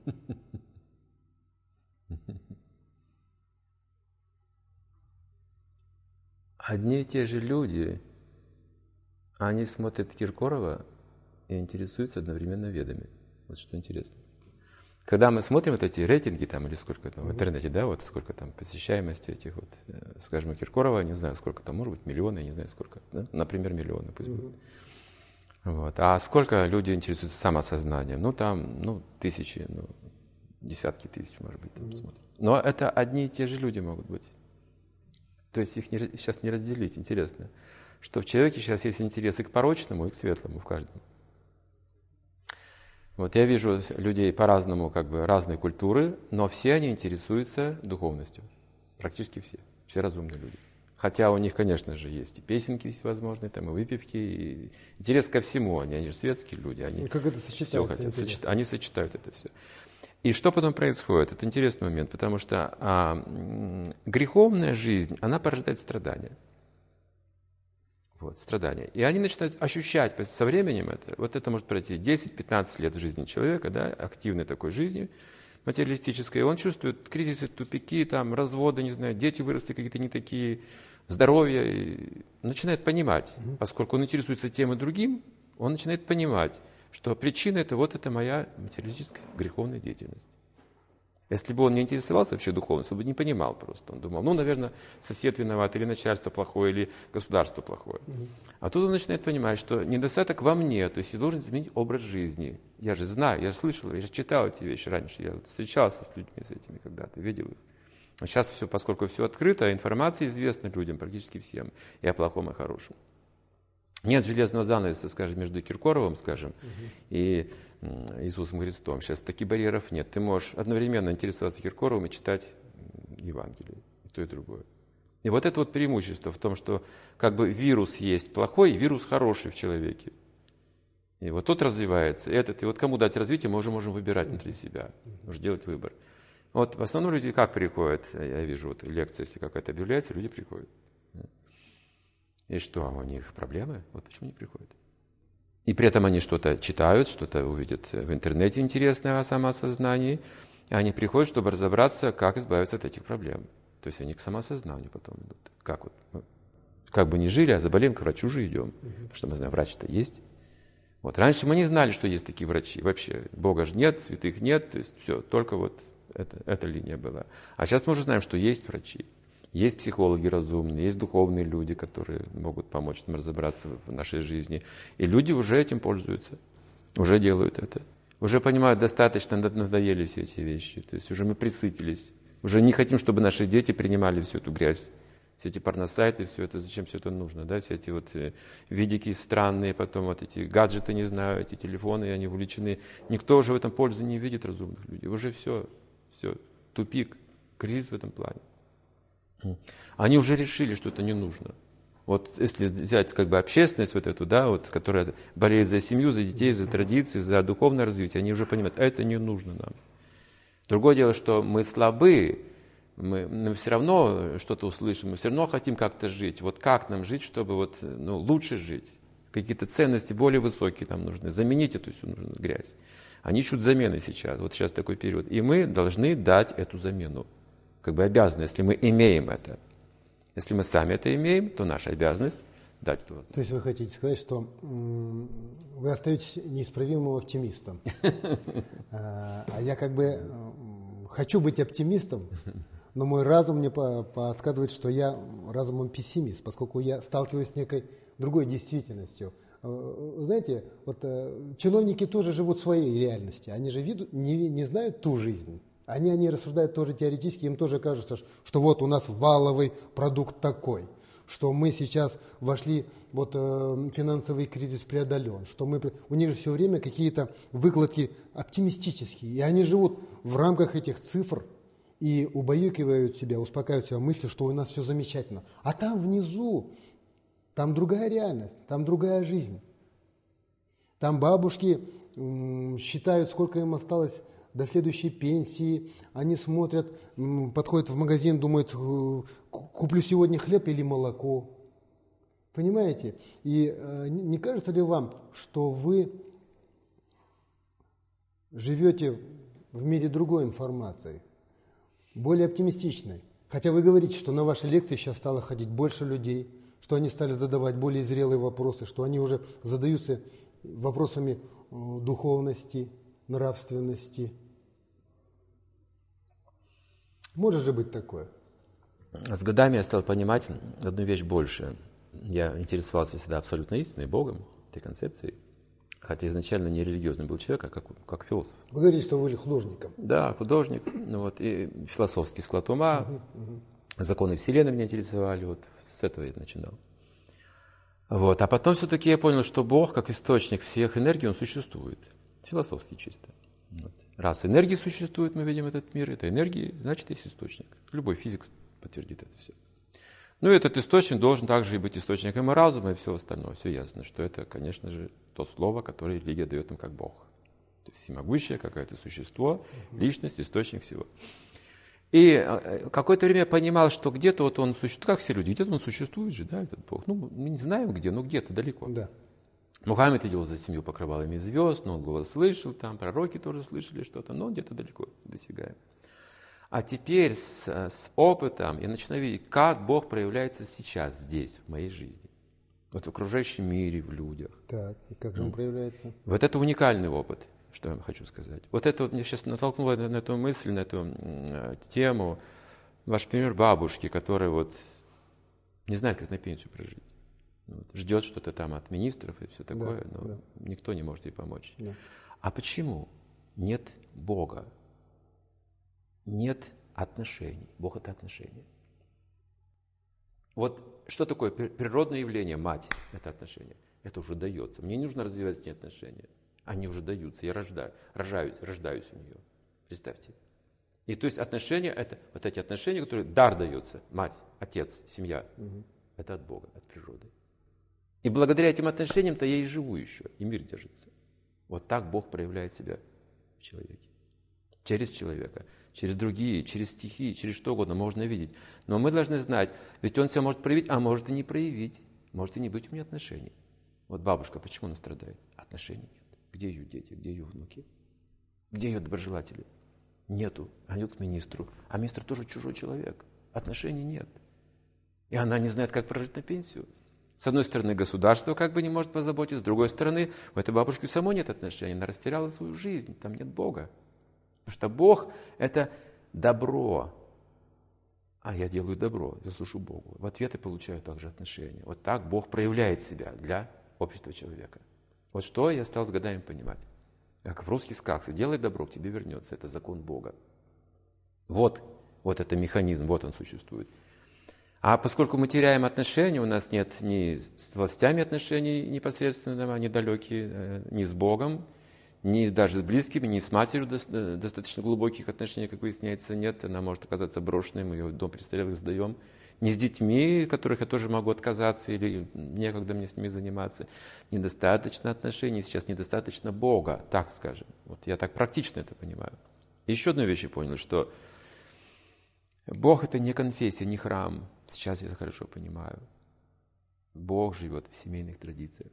Одни и те же люди, они смотрят Киркорова и интересуются одновременно ведами. Вот что интересно. Когда мы смотрим вот эти рейтинги там, или сколько там в интернете, да, вот сколько там посещаемости этих вот, скажем, у Киркорова, не знаю, сколько там, может быть, миллионы, я не знаю, сколько, да? Например, миллионы пусть будет. Вот. А сколько люди интересуются самосознанием? Ну, там, тысячи, десятки тысяч, может быть, там смотрят. Но это одни и те же люди могут быть. То есть их сейчас не разделить, интересно, что в человеке сейчас есть интересы к порочному и к светлому в каждом. Вот я вижу людей по-разному, как бы разной культуры, но все они интересуются духовностью. Практически все. Все разумные люди. Хотя у них, конечно же, есть и песенки всевозможные, там, и выпивки, и интерес ко всему. Они же светские люди. Они как это сочетается? Все хотят. Они сочетают это все. И что потом происходит? Это интересный момент, потому что греховная жизнь, она порождает страдания. Вот, страдания. И они начинают ощущать со временем это. Вот это может пройти 10-15 лет в жизни человека, да, активной такой жизни, материалистической. И он чувствует кризисы, тупики, там, разводы, не знаю, дети выросли какие-то не такие, здоровье. И начинает понимать, поскольку он интересуется тем и другим, он начинает понимать, что причина это моя материалистическая греховная деятельность. Если бы он не интересовался вообще духовностью, он бы не понимал просто. Он думал, наверное, сосед виноват, или начальство плохое, или государство плохое. А тут он начинает понимать, что недостаток во мне, то есть я должен изменить образ жизни. Я же знаю, я же слышал, я же читал эти вещи раньше, я встречался с людьми с этими когда-то, видел их. Сейчас все, поскольку все открыто, информация известна людям, практически всем, и о плохом, и о хорошем. Нет железного занавеса, скажем, между Киркоровым, скажем, и Иисусом Христом. Сейчас таких барьеров нет. Ты можешь одновременно интересоваться Киркоровым и читать Евангелие, и то, и другое. И вот это вот преимущество в том, что как бы вирус есть плохой, и вирус хороший в человеке. И вот тот развивается, этот. И вот кому дать развитие, мы уже можем выбирать внутри себя, уже делать выбор. Вот в основном люди как приходят, я вижу, вот лекция, если какая-то объявляется, люди приходят. И что, у них проблемы? Вот почему они приходят. И при этом они что-то читают, что-то увидят в интернете интересное о самоосознании, и они приходят, чтобы разобраться, как избавиться от этих проблем. То есть они к самоосознанию потом идут. Как вот, как бы ни жили, а заболеем, к врачу же идем. Потому что мы знаем, врач-то есть. Вот. Раньше мы не знали, что есть такие врачи. Вообще, Бога же нет, святых нет. То есть все, только вот эта линия была. А сейчас мы уже знаем, что есть врачи. Есть психологи разумные, есть духовные люди, которые могут помочь нам разобраться в нашей жизни. И люди уже этим пользуются, уже делают это. Уже понимают, достаточно надоели все эти вещи. То есть уже мы присытились. Уже не хотим, чтобы наши дети принимали всю эту грязь. Все эти порносайты, все это, зачем все это нужно, да? Все эти вот видики странные, потом вот эти гаджеты, не знаю, эти телефоны, они увлечены. Никто уже в этом пользы не видит, разумных людей. Уже все, тупик, кризис в этом плане. Они уже решили, что это не нужно. Вот если взять как бы общественность вот эту, да, вот, которая болеет за семью, за детей, за традиции, за духовное развитие, они уже понимают, это не нужно нам. Другое дело, что мы слабы, мы все равно что-то услышим, мы все равно хотим как-то жить. Вот как нам жить, чтобы вот, лучше жить? Какие-то ценности более высокие нам нужны. Заменить эту всю нужную грязь. Они ищут замены сейчас. Вот сейчас такой период. И мы должны дать эту замену. Как бы обязаны, если мы имеем это. Если мы сами это имеем, то наша обязанность дать эту возможность. То есть вы хотите сказать, что вы остаетесь неисправимым оптимистом. А я как бы хочу быть оптимистом, но мой разум мне подсказывает, что я разумом пессимист, поскольку я сталкиваюсь с некой другой действительностью. Знаете, вот чиновники тоже живут в своей реальности. Они же не знают ту жизнь. Они рассуждают тоже теоретически, им тоже кажется, что вот у нас валовый продукт такой, что мы сейчас вошли, вот финансовый кризис преодолен, что у них же все время какие-то выкладки оптимистические, и они живут в рамках этих цифр и убаюкивают себя, успокаивают себя мыслью, что у нас все замечательно. А там внизу, там другая реальность, там другая жизнь. Там бабушки считают, сколько им осталось до следующей пенсии, они смотрят, подходят в магазин, думают, куплю сегодня хлеб или молоко. Понимаете? И не кажется ли вам, что вы живете в мире другой информации, более оптимистичной? Хотя вы говорите, что на ваши лекции сейчас стало ходить больше людей, что они стали задавать более зрелые вопросы, что они уже задаются вопросами духовности, нравственности. Может же быть такое? С годами я стал понимать одну вещь больше. Я интересовался всегда абсолютной истиной, Богом, этой концепцией. Хотя изначально не религиозный был человек, а как философ. Вы говорите, что вы были художником. Да, художник. И философский склад ума. Законы Вселенной меня интересовали. Вот с этого я начинал. Вот. А потом все-таки я понял, что Бог, как источник всех энергий, Он существует. Философски чисто. Вот. Раз энергии существует, мы видим этот мир, это энергии, значит, есть источник. Любой физик подтвердит это все. Ну, этот источник должен также и быть источником и разума, и все остальное. Все ясно, что это, конечно же, то слово, которое религия дает им как Бог. То есть всемогущее какое-то существо, личность, источник всего. И какое-то время я понимал, что где-то вот он существует, как все люди, где-то он существует же, да, этот Бог. Ну, мы не знаем где, но где-то далеко. Да. Мухаммед видел за 7 покрывалами звезд, но он голос слышал, там пророки тоже слышали что-то, но где-то далеко досягаем. А теперь с опытом я начинаю видеть, как Бог проявляется сейчас, здесь, в моей жизни. Вот в окружающем мире, в людях. Так, и как же он проявляется? Вот это уникальный опыт, что я вам хочу сказать. Вот это вот меня сейчас натолкнуло на эту мысль, на эту тему. Ваш пример бабушки, которая вот не знает, как на пенсию прожить. Вот, ждет что-то там от министров и все такое, да, но да. никто не может ей помочь. Да. А почему нет Бога? Нет отношений. Бог – это отношения. Вот что такое природное явление, мать – это отношения. Это уже дается. Мне не нужно развивать с ней отношения. Они уже даются. Я рождаюсь у нее. Представьте. И то есть отношения – это вот эти отношения, которые дар дается. Мать, отец, семья. Это от Бога, от природы. И благодаря этим отношениям-то я и живу еще, и мир держится. Вот так Бог проявляет себя в человеке. Через человека, через другие, через стихии, через что угодно можно видеть. Но мы должны знать, ведь Он себя может проявить, а может и не проявить. Может и не быть у меня отношений. Вот бабушка, почему она страдает? Отношений нет. Где ее дети, где ее внуки? Где ее доброжелатели? Нету. Они идут к министру. А министр тоже чужой человек. Отношений нет. И она не знает, как прожить на пенсию. С одной стороны, государство как бы не может позаботиться, с другой стороны, у этой бабушки самой нет отношений, она растеряла свою жизнь, там нет Бога. Потому что Бог – это добро, а я делаю добро, я служу Богу. В ответ я получаю также отношения. Вот так Бог проявляет себя для общества человека. Вот что я стал с годами понимать. Как в русских сказках, делай добро, к тебе вернется, это закон Бога. Вот это механизм, вот он существует. А поскольку мы теряем отношения, у нас нет ни с властями отношений непосредственно, они далекие, ни с Богом, ни даже с близкими, ни с матерью достаточно глубоких отношений, как выясняется, нет. Она может оказаться брошенной, мы ее в дом престарелых сдаем. Ни с детьми, которых я тоже могу отказаться, или некогда мне с ними заниматься. Недостаточно отношений, сейчас недостаточно Бога, так скажем. Вот я так практично это понимаю. Еще одну вещь я понял, что Бог – это не конфессия, не храм. Сейчас я это хорошо понимаю. Бог живет в семейных традициях.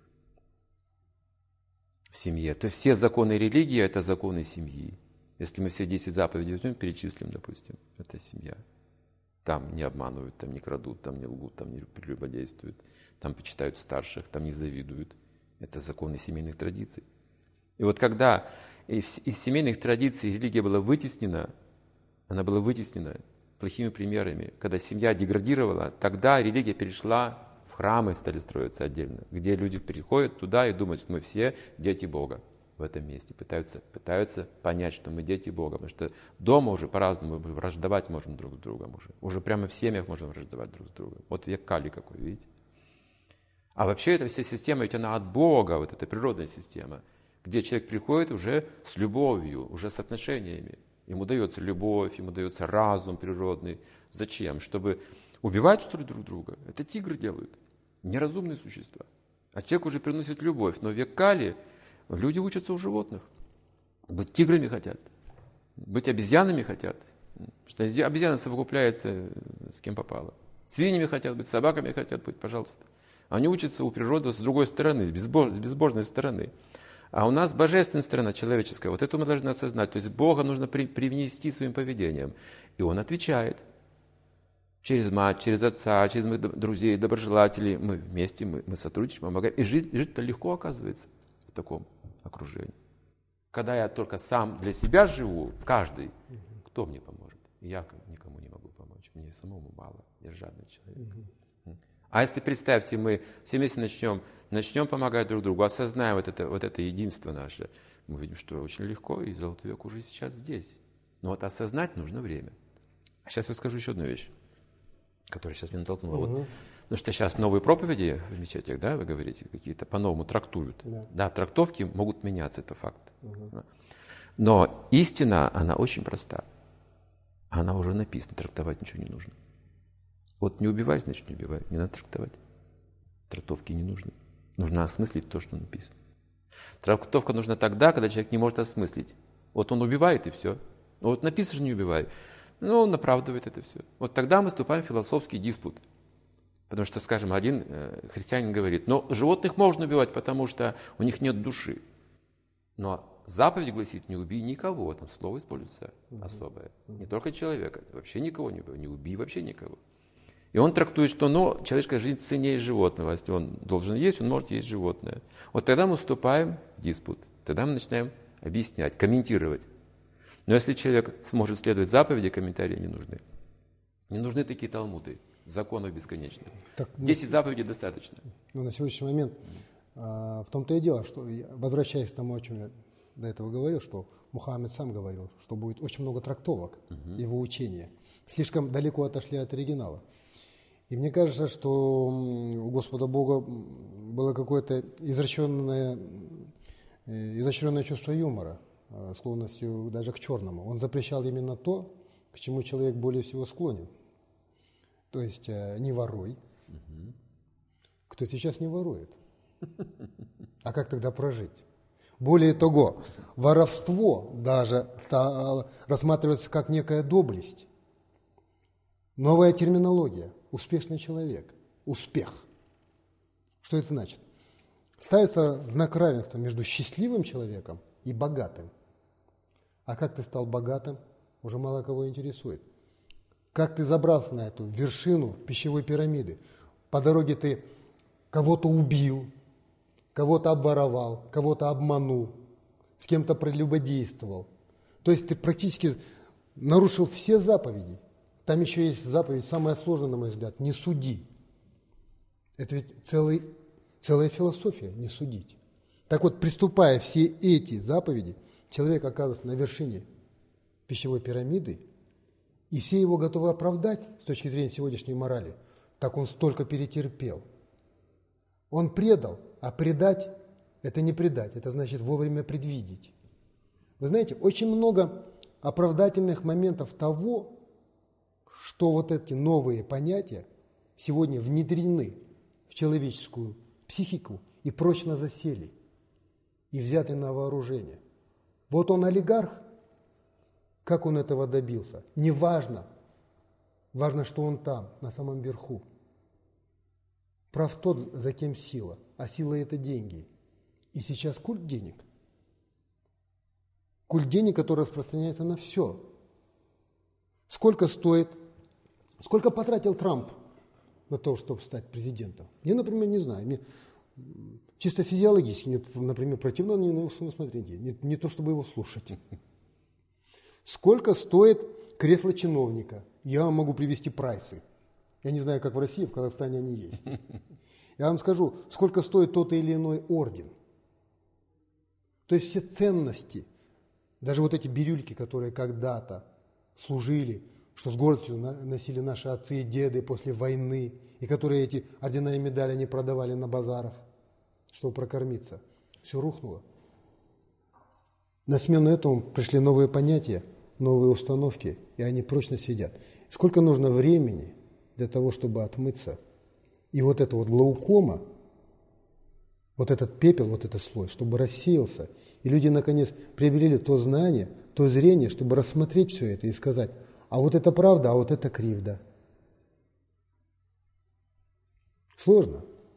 В семье. То есть все законы религии – это законы семьи. Если мы все 10 заповедей возьмем, перечислим, допустим, это семья. Там не обманывают, там не крадут, там не лгут, там не прелюбодействуют, там почитают старших, там не завидуют. Это законы семейных традиций. И вот когда из семейных традиций религия была вытеснена, она была вытеснена плохими примерами. Когда семья деградировала, тогда религия перешла в храмы, стали строиться отдельно, где люди приходят туда и думают, что мы все дети Бога в этом месте. Пытаются понять, что мы дети Бога. Потому что дома уже по-разному мы враждовать можем друг с другом. Уже прямо в семьях можем враждовать друг с другом. Вот век Кали какой, видите? А вообще эта вся система, ведь она от Бога, вот эта природная система, где человек приходит уже с любовью, уже с отношениями. Ему дается любовь, ему дается разум природный. Зачем? Чтобы убивать, что ли, друг друга? Это тигры делают, неразумные существа. А человек уже приносит любовь. Но в век Кали люди учатся у животных. Быть тиграми хотят, быть обезьянами хотят. Потому что обезьяна совокупляется с кем попало. Свиньями хотят быть, собаками хотят быть, пожалуйста. Они учатся у природы с другой стороны, с безбожной стороны. А у нас божественная сторона человеческая. Вот это мы должны осознать. То есть Бога нужно привнести своим поведением. И Он отвечает. Через мать, через отца, через моих друзей, доброжелателей. Мы вместе, мы сотрудничаем, помогаем. И жить-то легко оказывается в таком окружении. Когда я только сам для себя живу, каждый, кто мне поможет? Я никому не могу помочь. Мне самому мало. Я жадный человек. А если, представьте, мы все вместе начнем помогать друг другу, осознаем вот это единство наше, мы видим, что очень легко, и золотой век уже сейчас здесь. Но вот осознать нужно время. А сейчас я скажу еще одну вещь, которая сейчас меня натолкнула. Вот, потому что сейчас новые проповеди в мечетях, да, вы говорите, какие-то по-новому трактуют. Да, трактовки могут меняться, это факт. Но истина, она очень проста. Она уже написана, трактовать ничего не нужно. Вот не убивай, значит не убивай. Не надо трактовать. Трактовки не нужны. Нужно осмыслить то, что написано. Трактовка нужна тогда, когда человек не может осмыслить. Вот он убивает и все. Вот написано же не убивай. Ну, он оправдывает это все. Вот тогда мы вступаем в философский диспут. Потому что, скажем, один христианин говорит, но животных можно убивать, потому что у них нет души. Но заповедь гласит, не убей никого. Там слово используется особое. Не только человека. Вообще никого не убей. Не убей вообще никого. И он трактует, что человеческая жизнь ценнее животного. Если он должен есть, он может есть животное. Вот тогда мы вступаем в диспут. Тогда мы начинаем объяснять, комментировать. Но если человек сможет следовать заповеди, комментарии не нужны. Не нужны такие талмуды, законов бесконечных. 10 заповедей достаточно. Но на сегодняшний момент в том-то и дело, что, возвращаясь к тому, о чем я до этого говорил, что Мухаммед сам говорил, что будет очень много трактовок его учения. Слишком далеко отошли от оригинала. И мне кажется, что у Господа Бога было какое-то изощренное чувство юмора, склонностью даже к черному. Он запрещал именно то, к чему человек более всего склонен. То есть не воруй. Кто сейчас не ворует? А как тогда прожить? Более того, воровство даже стало рассматриваться как некая доблесть. Новая терминология. Успешный человек. Успех. Что это значит? Ставится знак равенства между счастливым человеком и богатым. А как ты стал богатым, уже мало кого интересует. Как ты забрался на эту вершину пищевой пирамиды? По дороге ты кого-то убил, кого-то обворовал, кого-то обманул, с кем-то прелюбодействовал. То есть ты практически нарушил все заповеди. Там еще есть заповедь, самая сложная, на мой взгляд, не суди. Это ведь целая философия, не судить. Так вот, приступая все эти заповеди, человек оказывается на вершине пищевой пирамиды, и все его готовы оправдать с точки зрения сегодняшней морали. Так он столько перетерпел. Он предал, а предать – это не предать, это значит вовремя предвидеть. Вы знаете, очень много оправдательных моментов того, что вот эти новые понятия сегодня внедрены в человеческую психику и прочно засели, и взяты на вооружение. Вот он олигарх, как он этого добился? Не важно. Важно, что он там, на самом верху. Прав тот, за кем сила, а сила – это деньги. И сейчас культ денег. Культ денег, который распространяется на все. Сколько стоит, сколько потратил Трамп на то, чтобы стать президентом? Я, например, не знаю. Мне чисто физиологически, мне, например, противно на него смотреть. Не то, чтобы его слушать. Сколько стоит кресло чиновника? Я вам могу привести прайсы. Я не знаю, как в России, в Казахстане они есть. Я вам скажу, сколько стоит тот или иной орден. То есть все ценности, даже вот эти бирюльки, которые когда-то служили, что с гордостью носили наши отцы и деды после войны, и которые эти ордена и медали они продавали на базарах, чтобы прокормиться, все рухнуло. На смену этому пришли новые понятия, новые установки, и они прочно сидят. Сколько нужно времени для того, чтобы отмыться? И вот это вот глаукома, вот этот пепел, вот этот слой, чтобы рассеялся, и люди наконец приобрели то знание, то зрение, чтобы рассмотреть все это и сказать, а вот это правда, а вот это кривда. Сложно.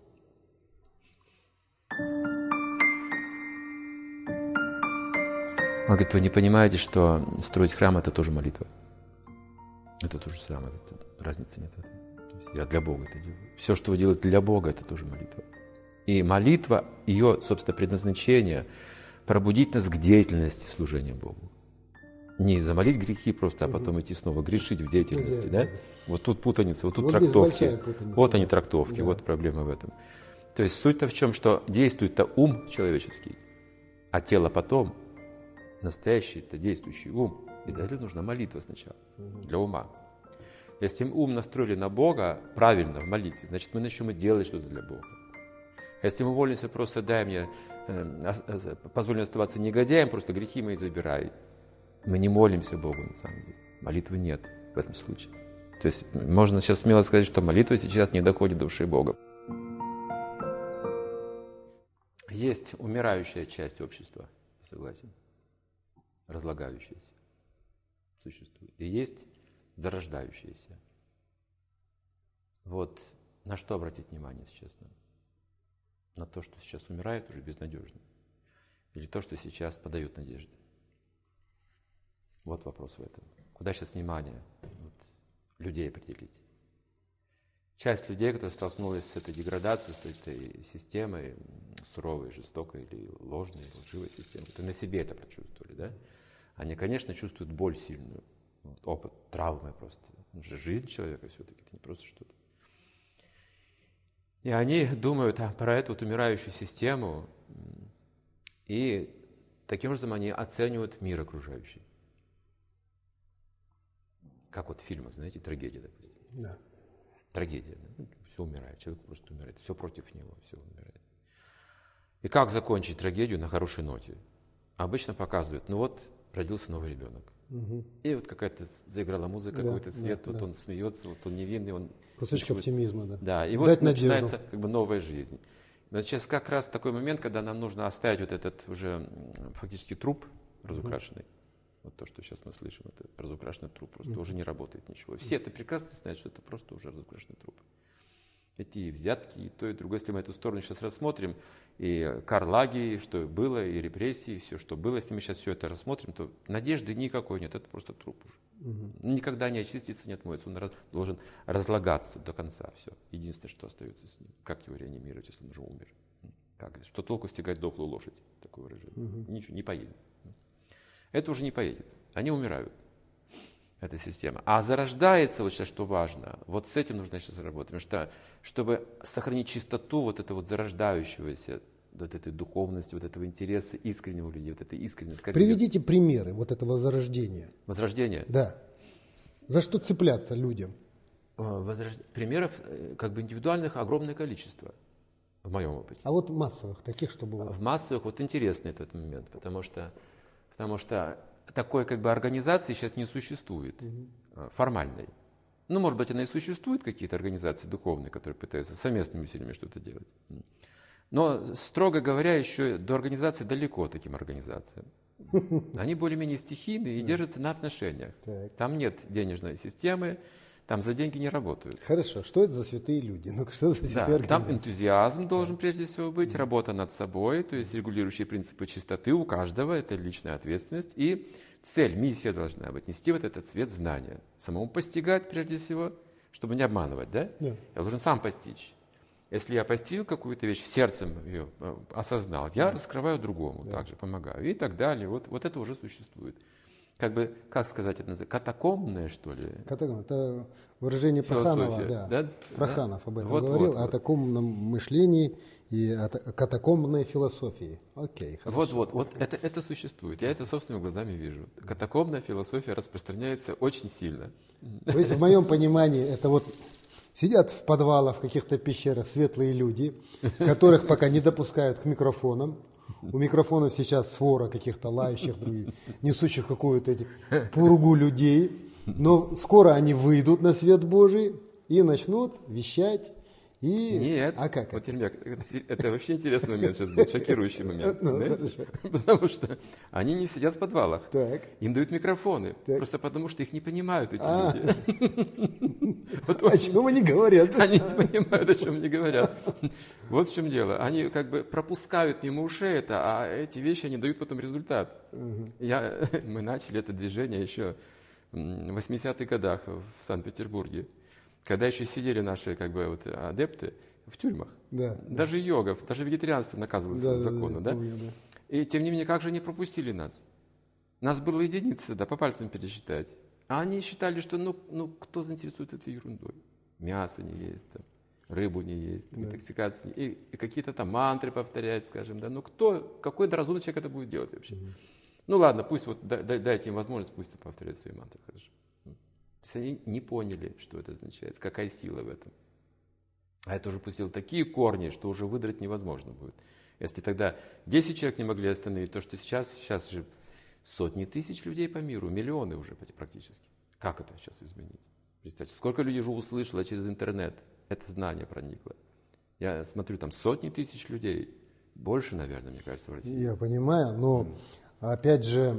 Он говорит, вы не понимаете, что строить храм – это тоже молитва. Это то же самое, разницы нет. То есть я для Бога это делаю. Все, что вы делаете для Бога, это тоже молитва. И молитва, ее, собственно, предназначение – пробудить нас к деятельности служения Богу. Не замолить грехи просто, а потом идти снова грешить в деятельности. Да? Вот тут путаница, вот тут трактовки. Вот они трактовки, вот проблема в этом. То есть суть-то в чем, что действует-то ум человеческий, а тело потом. Настоящий-то действующий ум. И для этого нужна молитва сначала, для ума. Если мы ум настроили на Бога правильно в молитве, значит мы начнем делать что-то для Бога. Если мы молимся просто дай мне, позволь мне оставаться негодяем, просто грехи мои забирай. Мы не молимся Богу на самом деле. Молитвы нет в этом случае. То есть можно сейчас смело сказать, что молитва сейчас не доходит до души Бога. Есть умирающая часть общества, согласен, разлагающаяся существует. И есть зарождающаяся. Вот на что обратить внимание сейчас нам? На то, что сейчас умирает уже безнадежно? Или то, что сейчас подает надежды? Вот вопрос в этом. Куда сейчас внимание людей определить? Часть людей, которые столкнулись с этой деградацией, с этой системой, суровой, жестокой или ложной, лживой системой, которые на себе это прочувствовали, да? Они, конечно, чувствуют боль сильную, опыт, травмы просто. Это же жизнь человека все-таки, это не просто что-то. И они думают про эту вот умирающую систему и таким образом они оценивают мир окружающий. Как вот в фильмах, знаете, трагедия, допустим. Да. Трагедия. Да? Все умирает, человек просто умирает. Все против него, все умирает. И как закончить трагедию на хорошей ноте? Обычно показывают, ну вот родился новый ребенок. Угу. И вот какая-то заиграла музыка, Да, какой-то свет, да, вот да. он смеется, вот он невинный, он... Кусочек оптимизма, да. Да, и Дать вот надежду. начинается как бы новая жизнь. Но сейчас как раз такой момент, когда нам нужно оставить вот этот уже фактически труп разукрашенный. Вот то, что сейчас мы слышим, это разукрашенный труп, просто уже не работает ничего. Все это прекрасно знают, что это просто уже разукрашенный труп. Эти взятки, и то, и другое. Если мы эту сторону сейчас рассмотрим, и карлаги, что было, и репрессии, все, что было, если мы сейчас все это рассмотрим, то надежды никакой нет, это просто труп уже. Никогда не очистится, не отмоется, он должен разлагаться до конца, все. Единственное, что остается с ним, как его реанимировать, если он уже умер. Как? Что толку стягать дохлую лошадь, такое выражение. Ничего, не поедет. Это уже не поедет, они умирают. Эта система. А зарождается, вот сейчас что важно, вот с этим нужно сейчас работать, потому что, чтобы сохранить чистоту вот этого вот зарождающегося, вот этой духовности, вот этого интереса искреннего у людей, вот этой искренности. Приведите примеры вот этого зарождения. Возрождение? Да. За что цепляться людям? Примеров как бы индивидуальных огромное количество в моем опыте. А вот массовых таких, чтобы... В массовых вот интересный этот момент, потому что такой как бы организации сейчас не существует, формальной. Ну, может быть, она и существует, какие-то организации духовные, которые пытаются совместными усилиями что-то делать. Но, строго говоря, еще до организации далеко таким организациям. Они более-менее стихийные и держатся на отношениях. Так. Там нет денежной системы, там за деньги не работают. Хорошо, что это за святые люди? Ну, что за святые Да, там организации? энтузиазм должен прежде всего быть, работа над собой, то есть регулирующие принципы чистоты у каждого, это личная ответственность. И цель, миссия должна быть, нести вот этот цвет знания. Самому постигать прежде всего, чтобы не обманывать, да? Да. Я должен сам постичь. Если я постиг какую-то вещь, сердцем ее осознал, я раскрываю другому, также помогаю и так далее. Вот это уже существует. Как бы, как сказать это называется, катакомбное, что ли? Катакомб, это выражение Проханова, Философия, да. да? Проханов об этом Вот, говорил, вот, о вот. такомбном мышлении и о катакомбной философии. Окей, хорошо. Вот это существует. Я это собственными глазами вижу. Катакомбная философия распространяется очень сильно. То есть в моем понимании это вот сидят в подвалах, в каких-то пещерах светлые люди, которых пока не допускают к микрофонам. У микрофонов сейчас свора каких-то лающих, других, несущих какую-то пургу людей. Но скоро они выйдут на свет Божий и начнут вещать. И... Нет, А как вот, это? Ермяк, это вообще интересный момент сейчас будет, шокирующий момент. Знаете? Потому что они не сидят в подвалах. Так. Им дают микрофоны, Так. просто потому что их не понимают эти люди. Вот О чем они говорят? Они не понимают, о чем они говорят. Вот в чем дело. Они как бы пропускают мимо ушей это, а эти вещи они дают потом результат. Мы начали это движение еще в 80-х годах в Санкт-Петербурге, когда еще сидели наши как бы вот адепты в тюрьмах. Да, Даже йогов, даже вегетарианство наказывается законом. Да? помню, да. И тем не менее, как же они пропустили нас? Нас было единицы, да, по пальцам пересчитать. А они считали, что ну кто заинтересует этой ерундой? Мясо не есть, там, рыбу не есть, интоксикация, и какие-то там мантры повторять, скажем, да. Ну какой разумный человек это будет делать вообще? Ну ладно, пусть вот дайте им возможность, пусть повторяют свои мантры, хорошо. То есть они не поняли, что это означает, какая сила в этом. А это уже пустило такие корни, что уже выдрать невозможно будет. Если тогда 10 человек не могли остановить, то что сейчас же сотни тысяч людей по миру, миллионы уже практически. Как это сейчас изменить? Представьте, сколько людей уже услышало через интернет, это знание проникло. Я смотрю, там сотни тысяч людей, больше, наверное, мне кажется, в России. Я понимаю, но опять же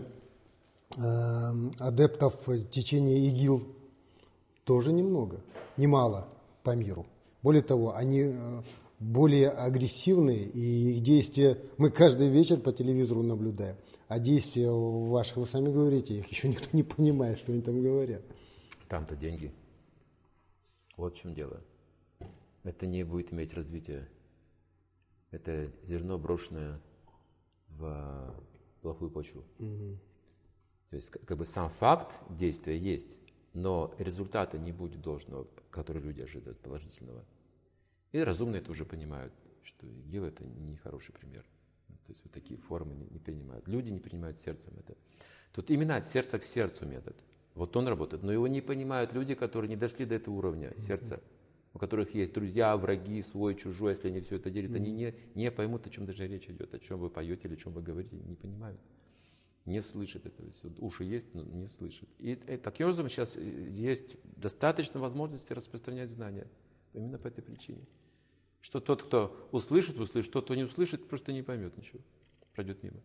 адептов течения ИГИЛ тоже немало по миру. Более того, они более агрессивные, и их действия мы каждый вечер по телевизору наблюдаем. А действия ваших, вы сами говорите, их еще никто не понимает, что они там говорят. Там-то деньги. Вот в чем дело. Это не будет иметь развития. Это зерно, брошенное в плохую почву. То есть как бы сам факт действия есть, но результата не будет должного, который люди ожидают, положительного. И разумные это уже понимают, что ИГИЛ это не хороший пример. То есть вот такие формы не принимают. Люди не принимают сердцем это. Тут именно от сердца к сердцу метод. Вот он работает. Но его не понимают люди, которые не дошли до этого уровня сердца. У которых есть друзья, враги, свой, чужой. Если они все это делят, они не поймут, о чем даже речь идет. О чем вы поете или о чем вы говорите. Не понимают. Не слышат этого. Уши есть, но не слышат. И таким образом сейчас есть достаточно возможности распространять знания. Именно по этой причине. Что тот, кто услышит, тот, кто не услышит, просто не поймет ничего. Пройдет мимо.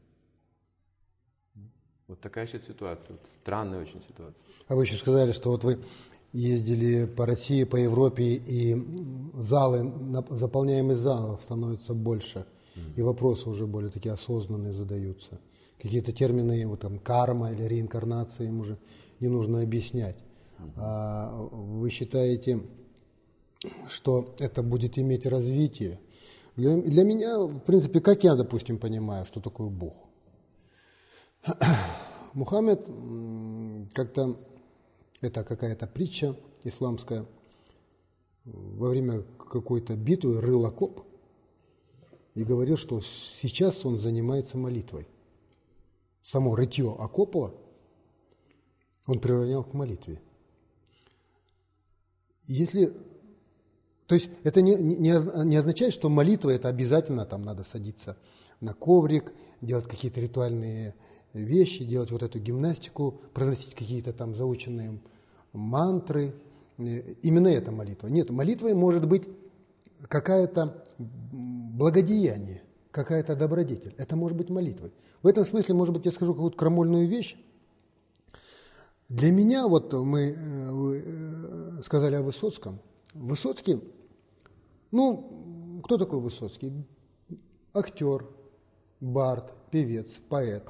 Вот такая сейчас ситуация. Вот странная очень ситуация. А вы еще сказали, что вот вы ездили по России, по Европе, и залы, заполняемых залов становится больше. И вопросы уже более такие осознанные задаются. Какие-то термины, вот там карма или реинкарнация, им уже не нужно объяснять. А вы считаете, что это будет иметь развитие? Для меня, в принципе, как я, допустим, понимаю, что такое Бог. Мухаммед как-то, это какая-то притча исламская, во время какой-то битвы рыл окоп и говорил, что сейчас он занимается молитвой. Само рытье окопа он приравнял к молитве. То есть это не означает, что молитва это обязательно, там надо садиться на коврик, делать какие-то ритуальные вещи, делать вот эту гимнастику, произносить какие-то там заученные мантры. Именно это молитва. Нет, молитвой может быть какое-то благодеяние, какая-то добродетель. Это может быть молитвой. В этом смысле, может быть, я скажу какую-то крамольную вещь. Для меня, вот вы сказали о Высоцком. Высоцкий, кто такой Высоцкий? Актер, бард, певец, поэт.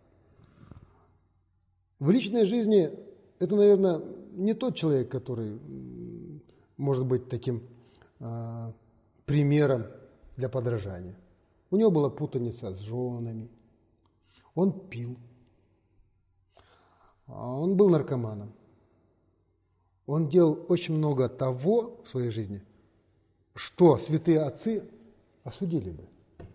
В личной жизни это, наверное, не тот человек, который может быть таким примером для подражания. У него была путаница с женами, он пил, он был наркоманом. Он делал очень много того в своей жизни, что святые отцы осудили бы.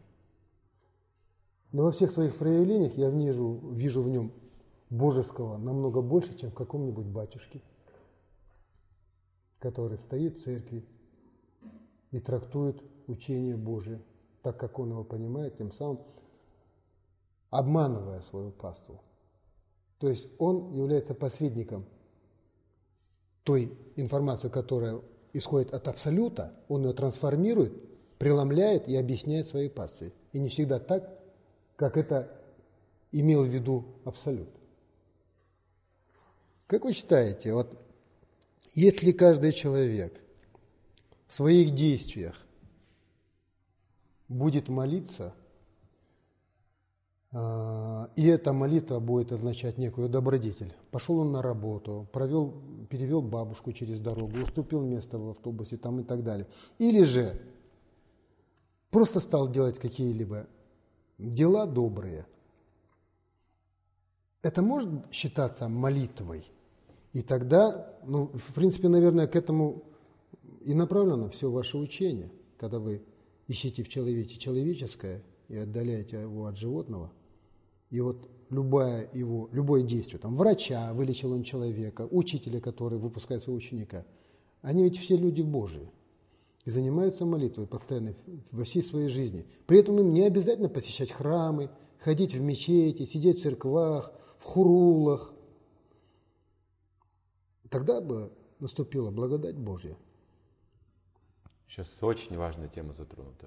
Но во всех своих проявлениях я вижу в нем божеского намного больше, чем в каком-нибудь батюшке, который стоит в церкви и трактует учение Божие так, как он его понимает, тем самым обманывая свою паству. То есть он является посредником той информации, которая исходит от Абсолюта, он ее трансформирует, преломляет и объясняет своей пастве. И не всегда так, как это имел в виду Абсолют. Как вы считаете, вот если каждый человек в своих действиях будет молиться, и эта молитва будет означать некую добродетель. Пошел он на работу, перевел бабушку через дорогу, уступил место в автобусе там и так далее. Или же просто стал делать какие-либо дела добрые. Это может считаться молитвой. И тогда, в принципе, наверное, к этому и направлено все ваше учение, когда вы ищите в человеке человеческое и отдаляете его от животного. И вот любое действие, там, врача, вылечил он человека, учителя, который выпускает своего ученика, они ведь все люди Божии и занимаются молитвой постоянно во всей своей жизни. При этом им не обязательно посещать храмы, ходить в мечети, сидеть в церквах, в хурулах. Тогда бы наступила благодать Божья. Сейчас очень важная тема затронута.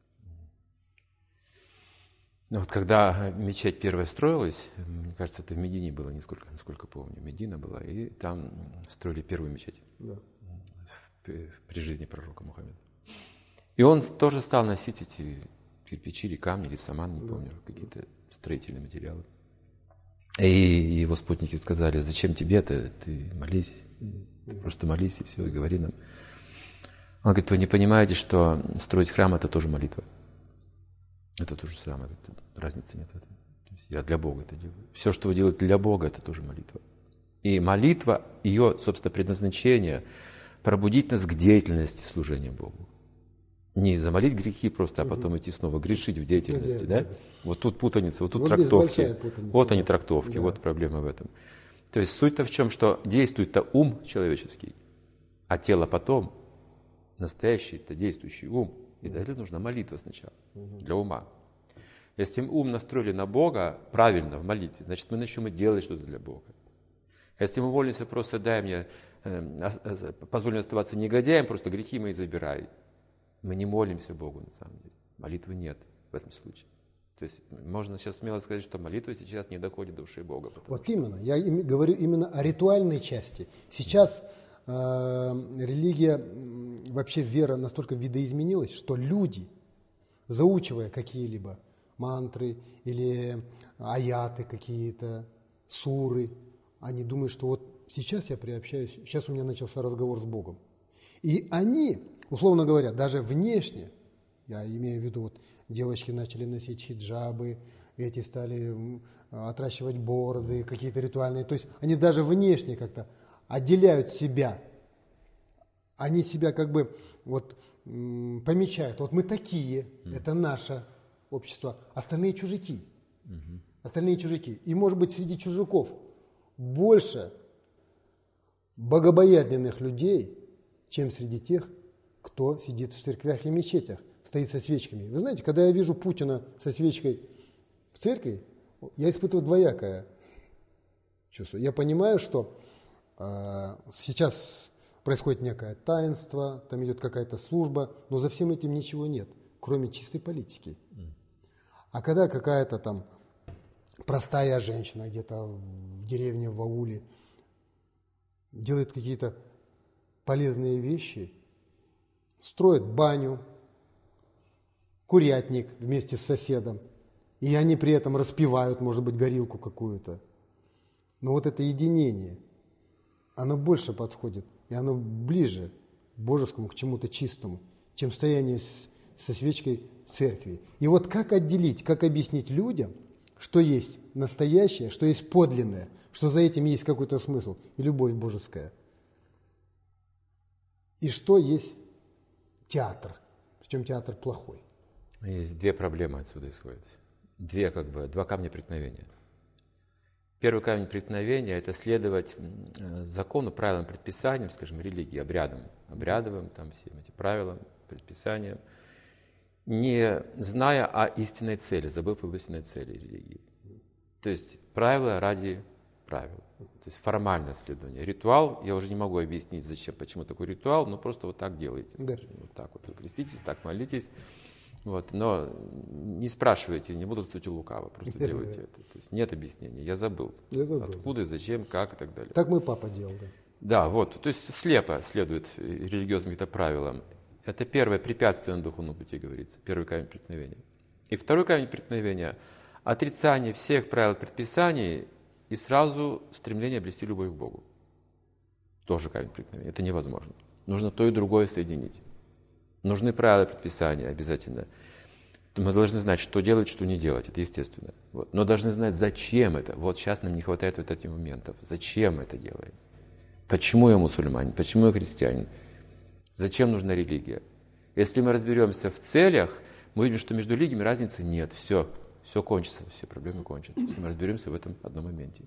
Вот когда мечеть первая строилась, мне кажется, это в Медине было, насколько помню, Медина была, и там строили первую мечеть, да, при жизни пророка Мухаммеда. И он тоже стал носить эти кирпичи или камни, или саман, не помню, какие-то строительные материалы. И его спутники сказали: зачем тебе это, ты молись, просто молись и все, и говори нам. Он говорит: вы не понимаете, что строить храм это тоже молитва. Это то же самое, разницы нет в этом. То есть я для Бога это делаю. Все, что вы делаете для Бога, это тоже молитва. И молитва, ее, собственно, предназначение – пробудить нас к деятельности служения Богу. Не замолить грехи просто, а потом идти снова грешить в деятельности, да? Вот тут путаница, вот тут вот трактовки. Вот они да. трактовки, вот проблема в этом. То есть суть-то в чем, что действует-то ум человеческий, а тело потом, настоящий-то действующий ум. И для этого нужна молитва сначала, для ума. Если мы ум настроили на Бога правильно в молитве, значит мы начнем делать что-то для Бога. Если мы молимся просто дай мне, позволь мне оставаться негодяем, просто грехи мои забирай. Мы не молимся Богу на самом деле. Молитвы нет в этом случае. То есть можно сейчас смело сказать, что молитва сейчас не доходит до души Бога. Вот именно. Я говорю именно о ритуальной части. Сейчас религия, вообще вера настолько видоизменилась, что люди, заучивая какие-либо мантры или аяты какие-то, суры, они думают, что вот сейчас я приобщаюсь, сейчас у меня начался разговор с Богом. И они, условно говоря, даже внешне, я имею в виду, вот девочки начали носить хиджабы, эти стали отращивать бороды, какие-то ритуальные, то есть они даже внешне как-то отделяют себя, они себя как бы вот помечают, вот мы такие, это наше общество, остальные чужаки, остальные чужаки. И может быть среди чужаков больше богобоязненных людей, чем среди тех, кто сидит в церквях и мечетях, стоит со свечками. Вы знаете, когда я вижу Путина со свечкой в церкви, я испытываю двоякое чувство. Я понимаю, что сейчас происходит некое таинство, там идет какая-то служба, но за всем этим ничего нет, кроме чистой политики. А когда какая-то там простая женщина где-то в деревне, в ауле делает какие-то полезные вещи, строит баню, курятник вместе с соседом, и они при этом распивают, может быть, горилку какую-то. Но вот это единение, оно больше подходит, и оно ближе к божескому, к чему-то чистому, чем стояние со свечкой в церкви. И вот как отделить, как объяснить людям, что есть настоящее, что есть подлинное, что за этим есть какой-то смысл и любовь божеская. И что есть театр, причем театр плохой. Есть две проблемы отсюда исходят. Два камня преткновения. Первый камень преткновения – это следовать закону, правилам, предписаниям, скажем, религии, обрядовым, там всем этим правилам, предписаниям, не зная о истинной цели, забыв об истинной цели религии. То есть правила ради правил. То есть формальное следование. Ритуал, я уже не могу объяснить, зачем, почему такой ритуал, но просто вот так делайте. Да. Вот так вот вы креститесь, так молитесь. Вот, но не спрашивайте, не мудрствуйте лукаво, просто делайте это. То есть нет объяснения, я забыл. Откуда, и зачем, как и так далее. Так мой папа делал, да. Да, вот, то есть слепо следует религиозным каким-то правилам. Это первое препятствие на духовном пути, говорится, первый камень преткновения. И второй камень преткновения – отрицание всех правил предписаний и сразу стремление обрести любовь к Богу. Тоже камень преткновения, это невозможно. Нужно то и другое соединить. Нужны правила предписания обязательно. Мы должны знать, что делать, что не делать, это естественно. Вот. Но должны знать, зачем это. Вот сейчас нам не хватает вот этих моментов. Зачем это делаем? Почему я мусульманин? Почему я христианин? Зачем нужна религия? Если мы разберемся в целях, мы увидим, что между религиями разницы нет. Все кончится, все проблемы кончатся. Если мы разберемся в этом одном моменте.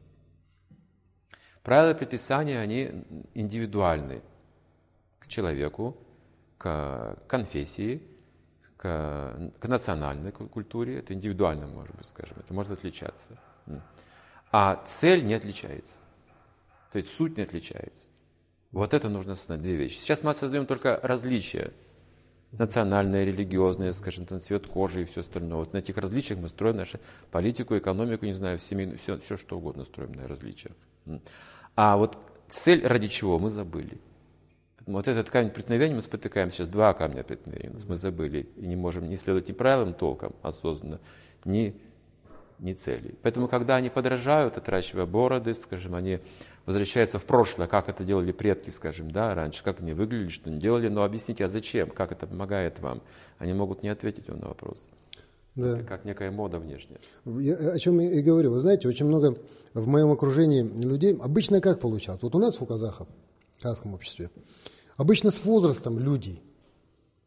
Правила предписания, они индивидуальны к человеку, к конфессии, к национальной культуре. Это индивидуально, может быть, скажем. Это может отличаться. А цель не отличается. То есть суть не отличается. Вот это нужно осознать, две вещи. Сейчас мы создаем только различия. Национальные, религиозные, скажем, там, цвет кожи и все остальное. Вот на этих различиях мы строим нашу политику, экономику, не знаю, семейную, все что угодно строим на различиях. А вот цель, ради чего, мы забыли. Вот этот камень преткновения мы спотыкаем сейчас, два камня преткновения мы забыли и не можем не следовать ни правилам толком осознанно, ни цели. Поэтому, когда они подражают, отращивая бороды, скажем, они возвращаются в прошлое, как это делали предки, скажем, да, раньше, как они выглядели, что они делали, но объясните, а зачем, как это помогает вам? Они могут не ответить вам на вопрос. Да. Это как некая мода внешняя. Я о чем и говорю. Вы знаете, очень много в моем окружении людей, обычно как получалось? Вот у нас в казахском обществе, обычно с возрастом люди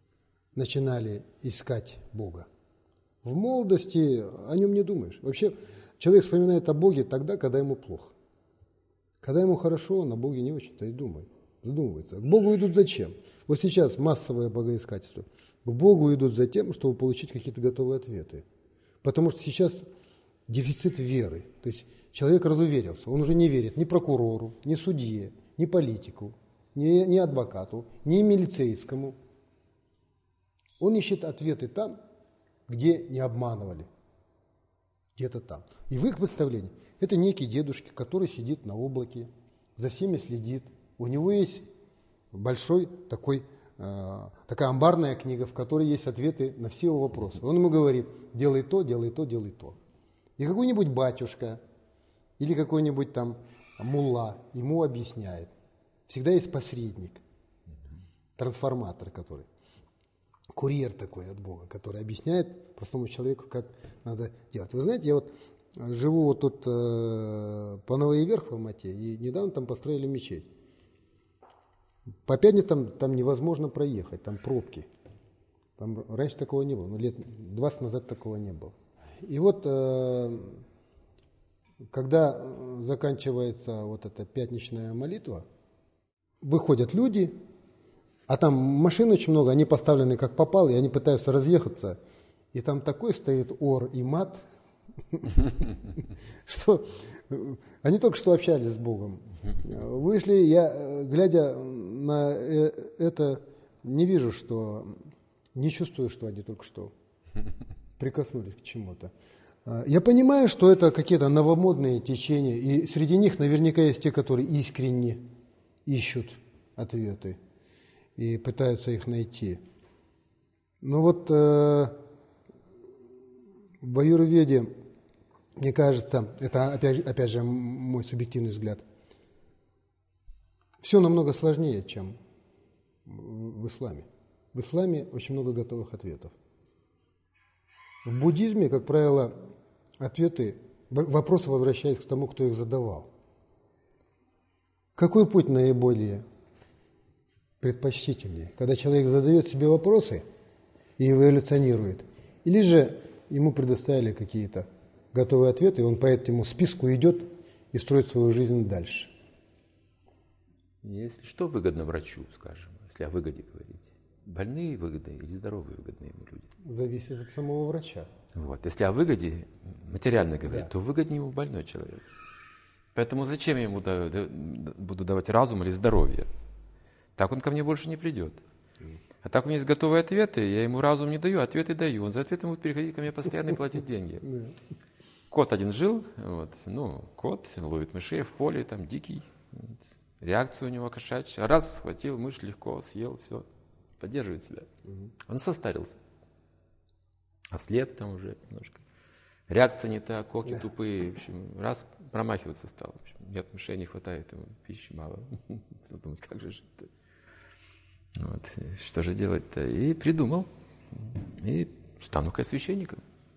начинали искать Бога. В молодости о нем не думаешь. Вообще человек вспоминает о Боге тогда, когда ему плохо. Когда ему хорошо, он о Боге не очень-то и думает, задумывается. К Богу идут зачем? Вот сейчас массовое богоискательство. К Богу идут за тем, чтобы получить какие-то готовые ответы. Потому что сейчас дефицит веры. То есть человек разуверился, он уже не верит ни прокурору, ни судье, ни политику, ни адвокату, ни милицейскому. Он ищет ответы там, где не обманывали. Где-то там. И в их представлении это некий дедушка, который сидит на облаке, за всеми следит. У него есть большой такая амбарная книга, в которой есть ответы на все его вопросы. Он ему говорит, делай то, делай то, делай то. И какой-нибудь батюшка или какой-нибудь там мулла ему объясняет. Всегда есть посредник, трансформатор, который, курьер такой от Бога, который объясняет простому человеку, как надо делать. Вы знаете, я вот живу вот тут по Новой Верх в Алмате, и недавно там построили мечеть. По пятницам там невозможно проехать, там пробки. Там раньше такого не было, но лет 20 назад такого не было. И вот когда заканчивается вот эта пятничная молитва, выходят люди, а там машин очень много, они поставлены как попало, и они пытаются разъехаться. И там такой стоит ор и мат, что они только что общались с Богом. Вышли, я, глядя на это, не вижу, не чувствую, что они только что прикоснулись к чему-то. Я понимаю, что это какие-то новомодные течения, и среди них наверняка есть те, которые искренне ищут ответы и пытаются их найти. Но вот в аюрведе, мне кажется, это опять же мой субъективный взгляд, все намного сложнее, чем в исламе. В исламе очень много готовых ответов. В буддизме, как правило, вопросы возвращаются к тому, кто их задавал. Какой путь наиболее предпочтительнее? Когда человек задает себе вопросы и эволюционирует, или же ему предоставили какие-то готовые ответы, и он по этому списку идет и строит свою жизнь дальше? Если что выгодно врачу, скажем, если о выгоде говорить? Больные выгодны или здоровые выгодны ему люди? Зависит от самого врача. Вот. Если о выгоде материально говорить, то выгоднее ему больной человек. Поэтому зачем я ему буду давать разум или здоровье? Так он ко мне больше не придет. А так у меня есть готовые ответы, я ему разум не даю, ответы даю. Он за ответы будет приходить ко мне постоянно и платить деньги. Кот один жил, кот ловит мышей в поле, там дикий. Реакция у него кошачья. Раз, схватил мышь, легко съел, все. Поддерживает себя. Он состарился. Ослеп там уже немножко. Реакция не та, когти тупые. В общем, раз промахиваться стал. В общем, нет, мышей не хватает, ему пищи мало. Думать, как же жить-то? Вот. Что же делать-то? И придумал. И стану-ка священником.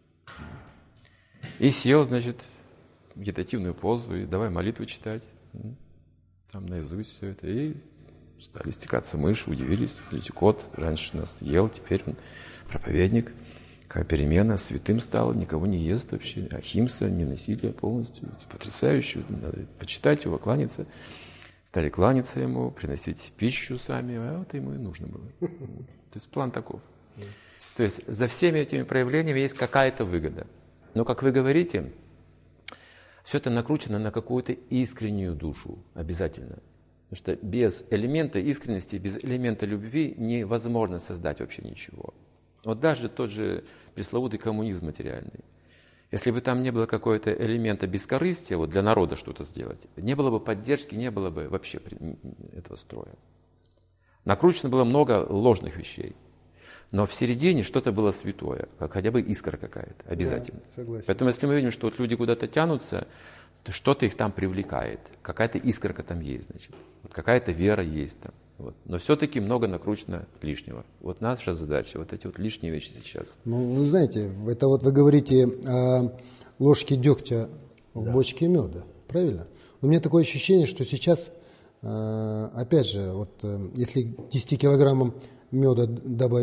И сел, значит, в медитативную позу, и давай молитву читать. Там наизусть все это. И стали стекаться мыши, удивились. Смотрите, кот раньше нас ел, теперь он проповедник. Какая перемена, святым стал, никого не ест вообще. Ахимса, ненасилие полностью. Потрясающе. Надо почитать его, кланяться. Стали кланяться ему, приносить пищу сами. А вот ему и нужно было. То есть план таков. То есть за всеми этими проявлениями есть какая-то выгода. Но, как вы говорите, все это накручено на какую-то искреннюю душу обязательно. Потому что без элемента искренности, без элемента любви невозможно создать вообще ничего. Вот даже тот же пресловутый коммунизм материальный. Если бы там не было какого-то элемента бескорыстия, вот для народа что-то сделать, не было бы поддержки, не было бы вообще этого строя. Накручено было много ложных вещей. Но в середине что-то было святое, как хотя бы искра какая-то, обязательно. Да, согласен. Поэтому если мы видим, что вот люди куда-то тянутся, то что-то их там привлекает, какая-то искорка там есть, значит, вот какая-то вера есть там. Вот. Но все-таки много накручено лишнего. Вот наша задача, вот эти вот лишние вещи сейчас. Ну, вы знаете, это вот вы говорите о ложке дегтя в бочке меда, правильно? У меня такое ощущение, что сейчас, опять же, вот если 10 килограммам меда добавить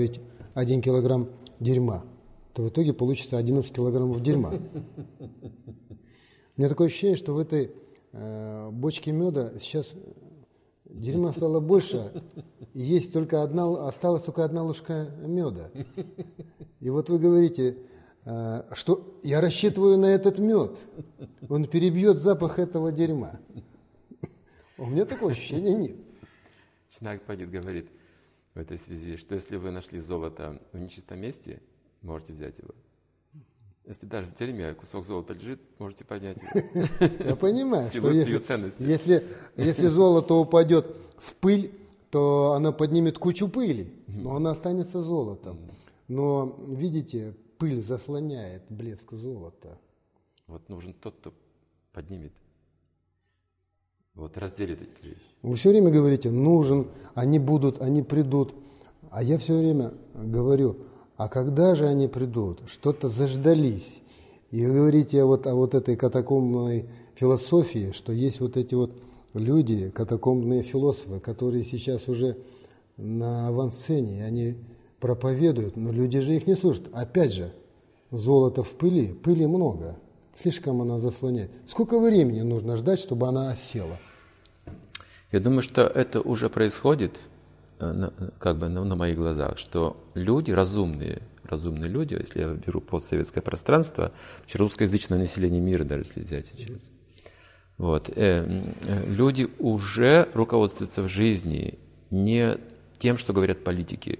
1 килограмм дерьма, то в итоге получится 11 килограммов дерьма. У меня такое ощущение, что в этой бочке меда сейчас дерьма стало больше, и есть осталась только одна ложка меда. И вот вы говорите, что я рассчитываю на этот мед, он перебьет запах этого дерьма. У меня такого ощущения нет. Чинак Пандит говорит в этой связи, что если вы нашли золото в нечистом месте, можете взять его. Если даже в дерьме кусок золота лежит, можете поднять его. Я понимаю, что если золото упадет в пыль, то оно поднимет кучу пыли, но оно останется золотом. Но, видите, пыль заслоняет блеск золота. Вот нужен тот, кто поднимет, вот разделит эти вещи. Вы все время говорите, нужен, они будут, они придут. А я все время говорю, а когда же они придут? Что-то заждались. И вы говорите о вот этой катакомбной философии, что есть вот эти вот люди, катакомбные философы, которые сейчас уже на авансцене, они проповедуют, но люди же их не слушают. Опять же, золото в пыли, пыли много, слишком она заслоняет. Сколько времени нужно ждать, чтобы она осела? Я думаю, что это уже происходит как бы на моих глазах, что люди, разумные люди, если я беру постсоветское пространство, русскоязычное население мира, даже если взять сейчас, вот, люди уже руководствуются в жизни не тем, что говорят политики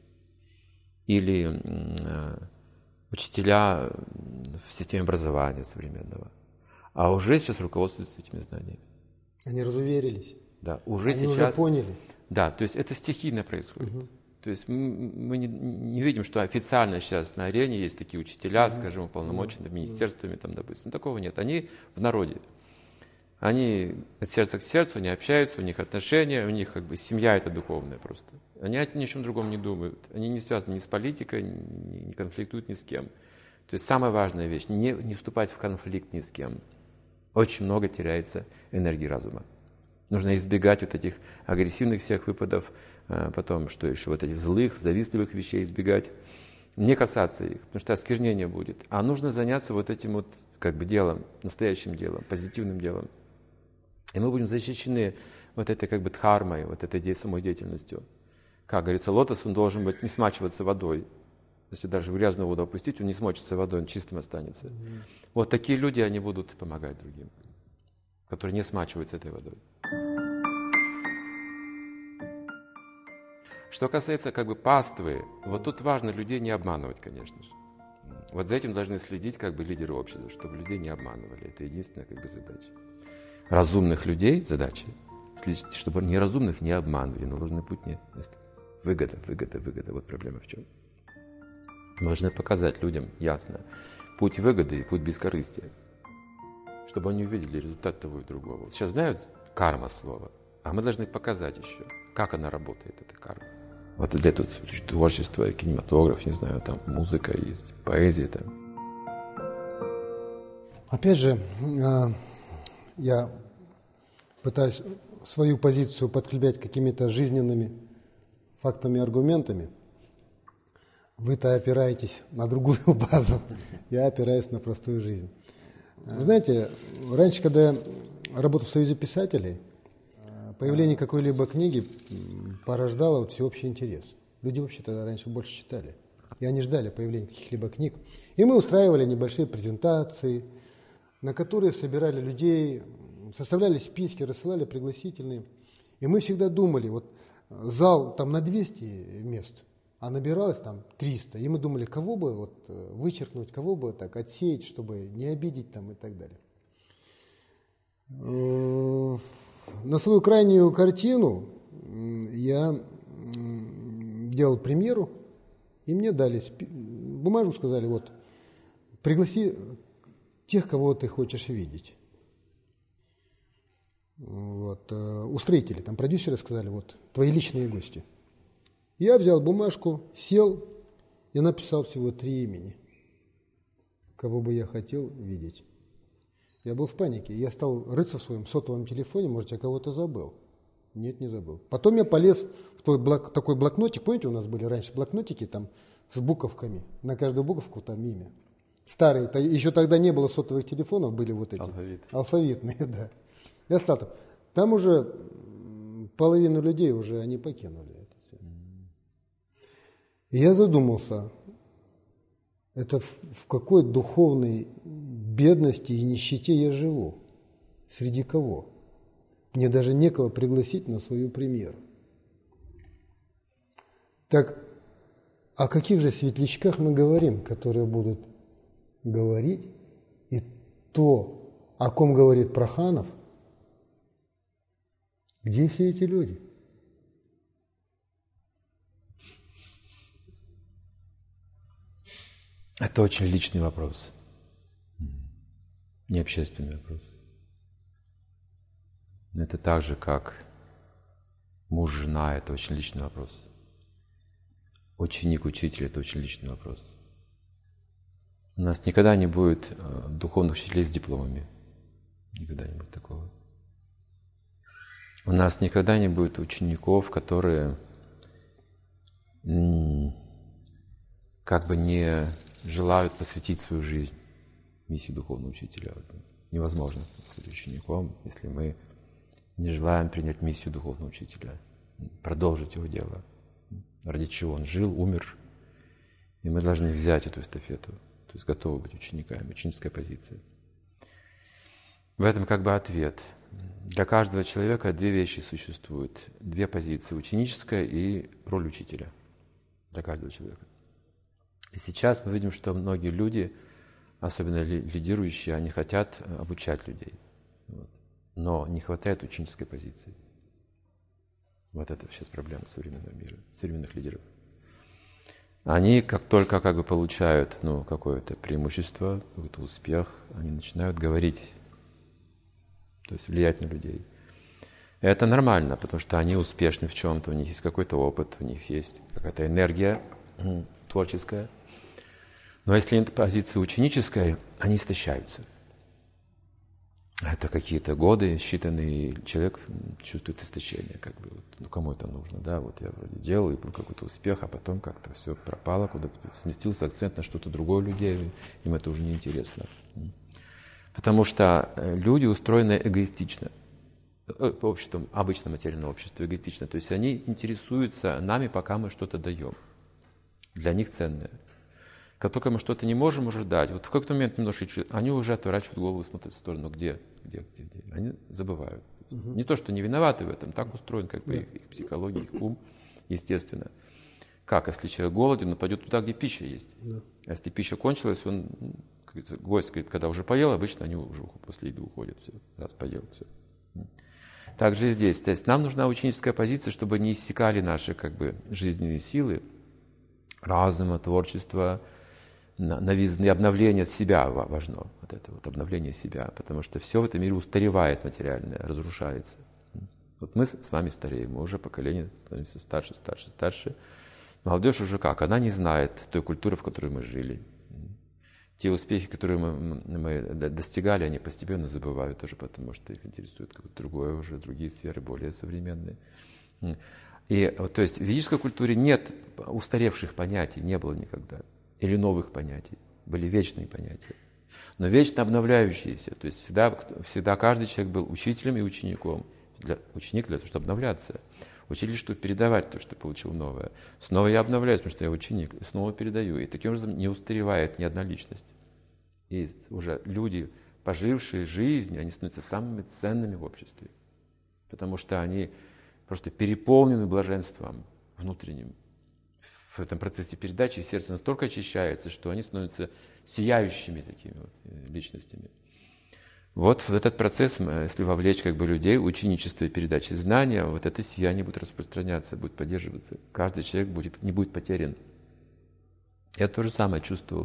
или учителя в системе образования современного, а уже сейчас руководствуются этими знаниями. Они разуверились. Да, уже они сейчас. Уже поняли. Да, то есть это стихийно происходит. То есть мы не видим, что официально сейчас на арене есть такие учителя, скажем, уполномоченные министерствами, там, допустим. Такого нет. Они в народе. Они от сердца к сердцу, они общаются, у них отношения, у них как бы семья это духовная просто. Они ни о чем другом не думают. Они не связаны ни с политикой, не конфликтуют ни с кем. То есть самая важная вещь – не вступать в конфликт ни с кем. Очень много теряется энергии разума. Нужно избегать вот этих агрессивных всех выпадов, потом, что еще, вот этих злых, завистливых вещей избегать. Не касаться их, потому что осквернение будет. А нужно заняться вот этим вот как бы делом, настоящим делом, позитивным делом. И мы будем защищены вот этой как бы дхармой, вот этой самой деятельностью. Как говорится, лотос, он должен быть не смачиваться водой. Если даже в грязную воду опустить, он не смочится водой, он чистым останется. Вот такие люди, они будут помогать другим, которые не смачиваются этой водой. Что касается как бы паствы, вот тут важно людей не обманывать, конечно же. Вот за этим должны следить как бы лидеры общества, чтобы людей не обманывали. Это единственная как бы задача. Разумных людей задача следить, чтобы неразумных не обманывали, но ложный путь не. Выгода. Вот проблема в чем. Мы должны показать людям ясно путь выгоды и путь бескорыстия, чтобы они увидели результат того и другого. Вот сейчас знают карма слова, а мы должны показать еще, как она работает, эта карма. Вот для этого творчество, кинематограф, не знаю, там музыка есть, поэзия там. Опять же, я пытаюсь свою позицию подкреплять какими-то жизненными фактами и аргументами. Вы-то опираетесь на другую базу, я опираюсь на простую жизнь. Вы знаете, раньше, когда я работал в Союзе писателей, появление какой-либо книги порождало вот всеобщий интерес. Люди вообще-то раньше больше читали. И они ждали появления каких-либо книг. И мы устраивали небольшие презентации, на которые собирали людей, составляли списки, рассылали пригласительные. И мы всегда думали, вот зал там на 200 мест, а набиралось там 300. И мы думали, кого бы вот вычеркнуть, кого бы так отсеять, чтобы не обидеть там и так далее. На свою крайнюю картину я делал премьеру, и мне дали бумажку, сказали, вот, пригласи тех, кого ты хочешь видеть. Вот, устроители, там продюсеры сказали, вот, твои личные гости. Я взял бумажку, сел и написал всего 3 имени, кого бы я хотел видеть. Я был в панике. Я стал рыться в своем сотовом телефоне, может, я кого-то забыл. Нет, не забыл. Потом я полез в такой блокнотик, помните, у нас были раньше блокнотики там с буковками, на каждую буковку там имя. Старые, еще тогда не было сотовых телефонов, были вот эти. Алфавитные, да. Я стал там. Там уже половину людей уже они покинули это все. И я задумался, это в какой духовной бедности и нищете я живу? Среди кого? Мне даже некого пригласить на свою премьеру. Так о каких же светлячках мы говорим, которые будут говорить, и то, о ком говорит Проханов, где все эти люди? Это очень личный вопрос, не общественный вопрос. Это так же, как муж-жена – это очень личный вопрос. Ученик-учитель – это очень личный вопрос. У нас никогда не будет духовных учителей с дипломами. Никогда не будет такого. У нас никогда не будет учеников, которые как бы не желают посвятить свою жизнь миссии духовного учителя. Невозможно стать учеником, если мы не желаем принять миссию духовного учителя, продолжить его дело, ради чего он жил, умер. И мы должны взять эту эстафету, то есть готовы быть учениками, ученическая позиция. В этом как бы ответ. Для каждого человека две вещи существуют, две позиции, ученическая и роль учителя для каждого человека. И сейчас мы видим, что многие люди, особенно лидирующие, они хотят обучать людей. Вот. Но не хватает ученической позиции. Вот это сейчас проблема современного мира, современных лидеров. Они как только как бы получают какое-то преимущество, какой-то успех, они начинают говорить, то есть влиять на людей. И это нормально, потому что они успешны в чем-то, у них есть какой-то опыт, у них есть какая-то энергия творческая. Но если нет позиции ученической, они истощаются. Это какие-то годы, считанные, человек чувствует истощение, как бы, кому это нужно, да, вот я вроде делал, и был какой-то успех, а потом как-то все пропало, куда-то сместился акцент на что-то другое людей, им это уже не интересно. Потому что люди устроены эгоистично, обществом, обычно материальное общество эгоистично, то есть они интересуются нами, пока мы что-то даем, для них ценное. Как только мы что-то не можем уже дать, вот в какой-то момент немножко они уже отворачивают голову и смотрят в сторону, где. Они забывают. Не то, что не виноваты в этом, так устроен как бы их психология, их ум, естественно. Как, если человек голоден, он пойдет туда, где пища есть. А если пища кончилась, он, гость, говорит, когда уже поел, обычно они уже после еды уходят, все, раз поел, все. Так же и здесь. То есть нам нужна ученическая позиция, чтобы не иссякали наши как бы жизненные силы, разума, творчества, новизны, обновление себя важно, вот это вот обновление себя, потому что все в этом мире устаревает материальное, разрушается. Вот мы с вами стареем, мы уже поколение становимся старше. Молодежь уже как? Она не знает той культуры, в которой мы жили. Те успехи, которые мы достигали, они постепенно забывают тоже, потому что их интересует какое-то другое уже, другие сферы, более современные. И то есть в ведической культуре нет устаревших понятий, не было никогда. Или новых понятий. Были вечные понятия. Но вечно обновляющиеся. То есть всегда каждый человек был учителем и учеником. Ученик для того, чтобы обновляться. Учитель, чтобы передавать то, что получил новое. Снова я обновляюсь, потому что я ученик. И снова передаю. И таким образом не устаревает ни одна личность. И уже люди, пожившие жизнь, они становятся самыми ценными в обществе. Потому что они просто переполнены блаженством внутренним. В этом процессе передачи сердце настолько очищается, что они становятся сияющими такими вот личностями. Вот в этот процесс, если вовлечь как бы людей, ученичество и передачи знания, вот это сияние будет распространяться, будет поддерживаться. Каждый человек не будет потерян. Я то же самое чувствовал,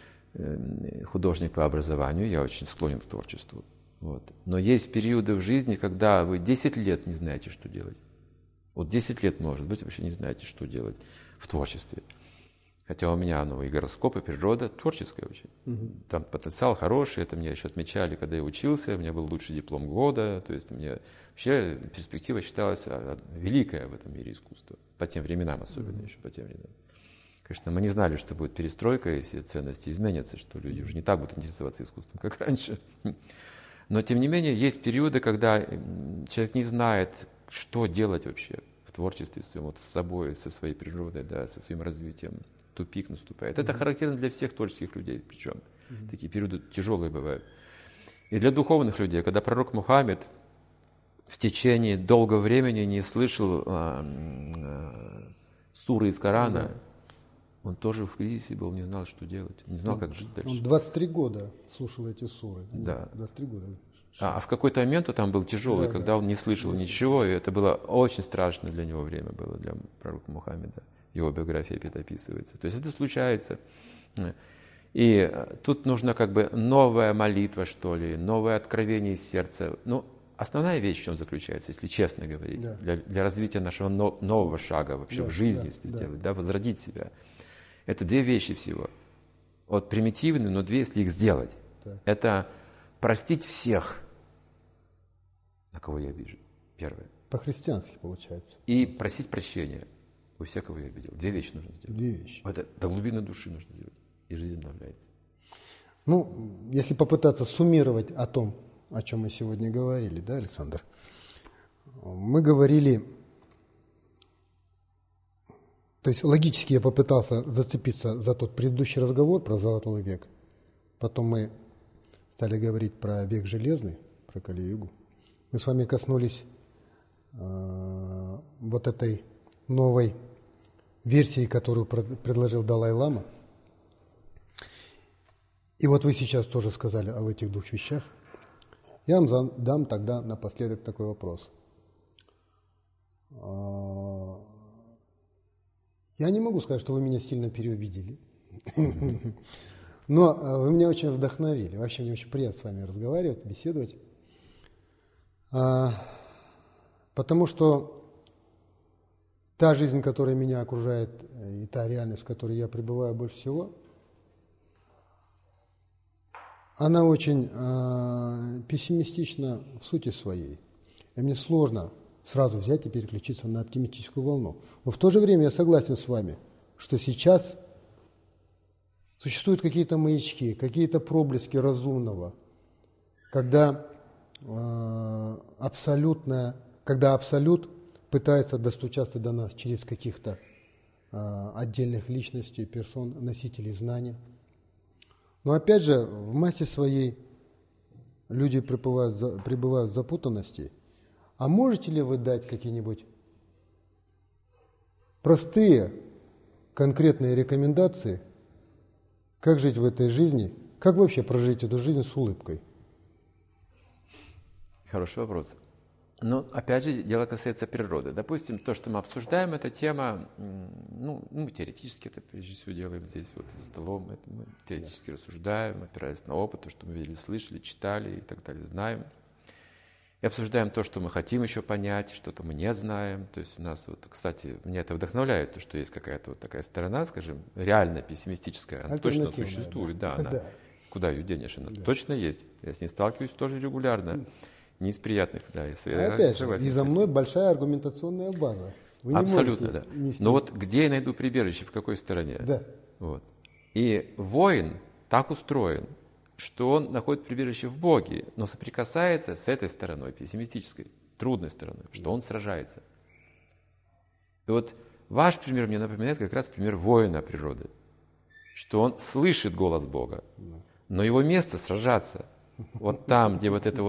художник по образованию, я очень склонен к творчеству. Вот. Но есть периоды в жизни, когда вы 10 лет не знаете, что делать. Вот 10 лет, может быть, вообще не знаете, что делать в творчестве. Хотя у меня и гороскоп, и природа творческая очень. Там потенциал хороший, это мне еще отмечали, когда я учился, у меня был лучший диплом года. То есть мне вообще перспектива считалась великая в этом мире искусства. По тем временам особенно, еще по тем временам. Конечно, мы не знали, что будет перестройка, и все ценности изменятся, что люди уже не так будут интересоваться искусством, как раньше. Но, тем не менее, есть периоды, когда человек не знает, что делать вообще в творчестве своем, вот с собой, со своей природой, да, со своим развитием. Тупик наступает. Это характерно для всех творческих людей, причем такие периоды тяжелые бывают. И для духовных людей, когда пророк Мухаммед в течение долгого времени не слышал суры из Корана, он тоже в кризисе был, не знал, что делать, не знал, как жить дальше. Он 23 года слушал эти суры. Да. 23 года. А в какой-то момент там был тяжелый, когда он не слышал ничего, и это было очень страшное для него время было, для пророка Мухаммеда. Его биография описывается. То есть это случается. И тут нужна как бы новая молитва, что ли, новое откровение из сердца. Ну, основная вещь в чем заключается, если честно говорить, для развития нашего нового шага вообще в жизни, если сделать, возродить себя. Это две вещи всего. Вот примитивные, но две, если их сделать. Это простить всех, на кого я обижу. Первое. По-христиански получается. И просить прощения у всех, кого я обидел. Две вещи нужно сделать. Две вещи. Это до глубины души нужно сделать. И жизнь обновляется. Ну, если попытаться суммировать о том, о чем мы сегодня говорили, да, Александр? Мы говорили, то есть логически я попытался зацепиться за тот предыдущий разговор про Золотой век. Потом мы стали говорить про век железный, про Кали-югу. Мы с вами коснулись вот этой новой версии, которую предложил Далай-лама. И вот вы сейчас тоже сказали об этих двух вещах. Я вам дам тогда напоследок такой вопрос. Я не могу сказать, что вы меня сильно переубедили, но вы меня очень вдохновили. Вообще мне очень приятно с вами разговаривать, беседовать. Потому что та жизнь, которая меня окружает, и та реальность, в которой я пребываю больше всего, она очень пессимистична в сути своей. И мне сложно сразу взять и переключиться на оптимистическую волну. Но в то же время я согласен с вами, что сейчас существуют какие-то маячки, какие-то проблески разумного, когда абсолют пытается достучаться до нас через каких-то отдельных личностей, персон, носителей знания. Но опять же, в массе своей люди пребывают в запутанности. А можете ли вы дать какие-нибудь простые, конкретные рекомендации, как жить в этой жизни, как вообще прожить эту жизнь с улыбкой? Хороший вопрос. Но, опять же, дело касается природы. Допустим, то, что мы обсуждаем, эта тема, мы теоретически это прежде всего делаем здесь, вот за столом, это мы теоретически рассуждаем, опираясь на опыт, то, что мы видели, слышали, читали и так далее, знаем. И обсуждаем то, что мы хотим еще понять, что-то мы не знаем. То есть у нас, вот, кстати, меня это вдохновляет, то, что есть какая-то вот такая сторона, скажем, реально пессимистическая, она точно существует, да, она, куда ее денешь, она точно есть. Я с ней сталкиваюсь тоже регулярно. Не из приятных, да. Опять же, и за мной большая аргументационная база. Вы абсолютно, да. Но вот где я найду прибежище, в какой стороне? Да. Вот. И воин так устроен, что он находит прибежище в Боге, но соприкасается с этой стороной, пессимистической, трудной стороной, что он сражается. И вот ваш пример мне напоминает как раз пример воина природы, что он слышит голос Бога, но его место сражаться. Вот там, где вот эта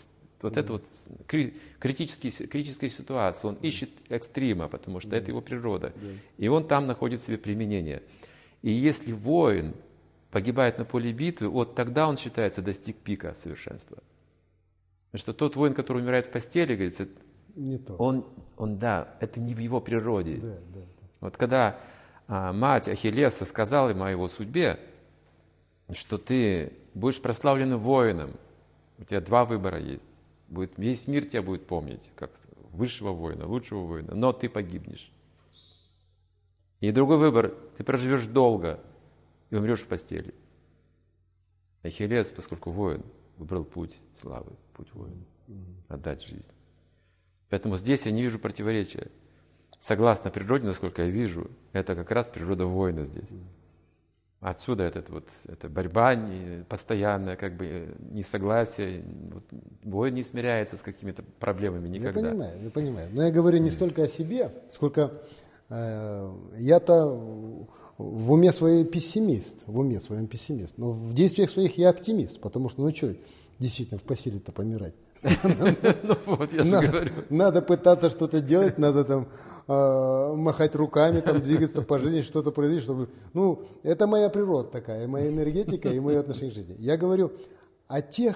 критическая ситуация, он ищет экстрима, потому что это его природа. И он там находит себе применение. И если воин погибает на поле битвы, вот тогда он считается достиг пика совершенства. Потому что тот воин, который умирает в постели, говорится, не то. Он, это не в его природе. Да. Вот когда мать Ахиллеса сказала ему о его судьбе, что ты будешь прославленным воином, у тебя два выбора есть. Весь мир тебя будет помнить, как высшего воина, лучшего воина, но ты погибнешь. И другой выбор, ты проживешь долго и умрешь в постели. Ахиллес, поскольку воин, выбрал путь славы, путь воина, отдать жизнь. Поэтому здесь я не вижу противоречия. Согласно природе, насколько я вижу, это как раз природа воина здесь. Отсюда эта борьба постоянная, как бы несогласие. Воин не смиряется с какими-то проблемами никогда. Я понимаю. Но я говорю не столько о себе, сколько я-то в уме своем пессимист. Но в действиях своих я оптимист, потому что, действительно, в постели-то помирать. Надо пытаться что-то делать, надо там махать руками, там, двигаться по жизни, что-то произойти, чтобы... это моя природа такая, моя энергетика и мое отношение к жизни. Я говорю о тех,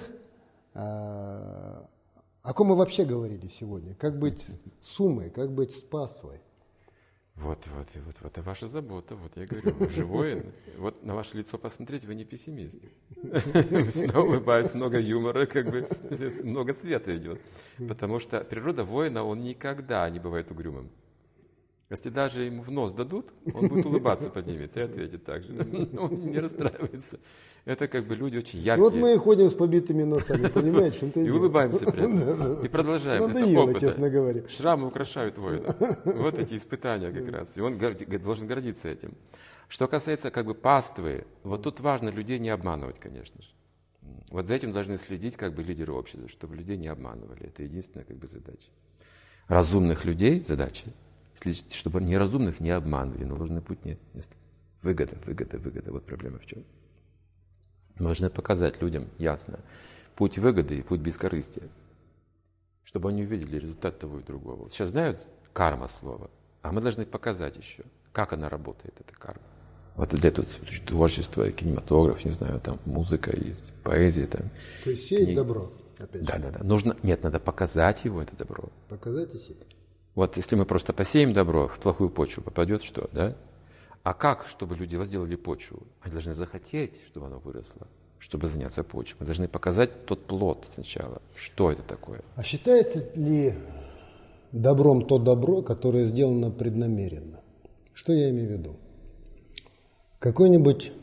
о ком мы вообще говорили сегодня. Как быть с умой, как быть с паствой. Вот это ваша забота. Вот я говорю, вы же воин. Вот на ваше лицо посмотреть, вы не пессимист. Всегда улыбаюсь, много юмора, как бы здесь много света идет. Потому что природа воина, он никогда не бывает угрюмым. Если даже ему в нос дадут, он будет улыбаться, поднимется и ответит так же. Он не расстраивается. Это как бы люди очень яркие. Вот мы и ходим с побитыми носами, понимаете, чем-то и улыбаемся при этом. И продолжаем. Надоело, честно говоря. Шрамы украшают воина. Вот эти испытания как раз. И он должен гордиться этим. Что касается как бы паствы, вот тут важно людей не обманывать, конечно же. Вот за этим должны следить как бы лидеры общества, чтобы людей не обманывали. Это единственная как бы задача. Разумных людей задача следить, чтобы неразумных не обманывали. Но ложный путь не. Выгода. Вот проблема в чем. Нужно показать людям ясно путь выгоды и путь бескорыстия, чтобы они увидели результат того и другого. Сейчас знают карма слова, а мы должны показать еще, как она работает, эта карма. Вот для этого творчество, кинематограф, не знаю, там музыка, есть поэзия. Там, то есть сеять добро, опять же. Да. Надо показать его, это добро. Показать и сеять. Вот если мы просто посеем добро, в плохую почву попадет что, да? А как, чтобы люди возделали почву? Они должны захотеть, чтобы оно выросло, чтобы заняться почвой. Мы должны показать тот плод сначала. Что это такое? А считается ли добром то добро, которое сделано преднамеренно? Что я имею в виду? Какой-нибудь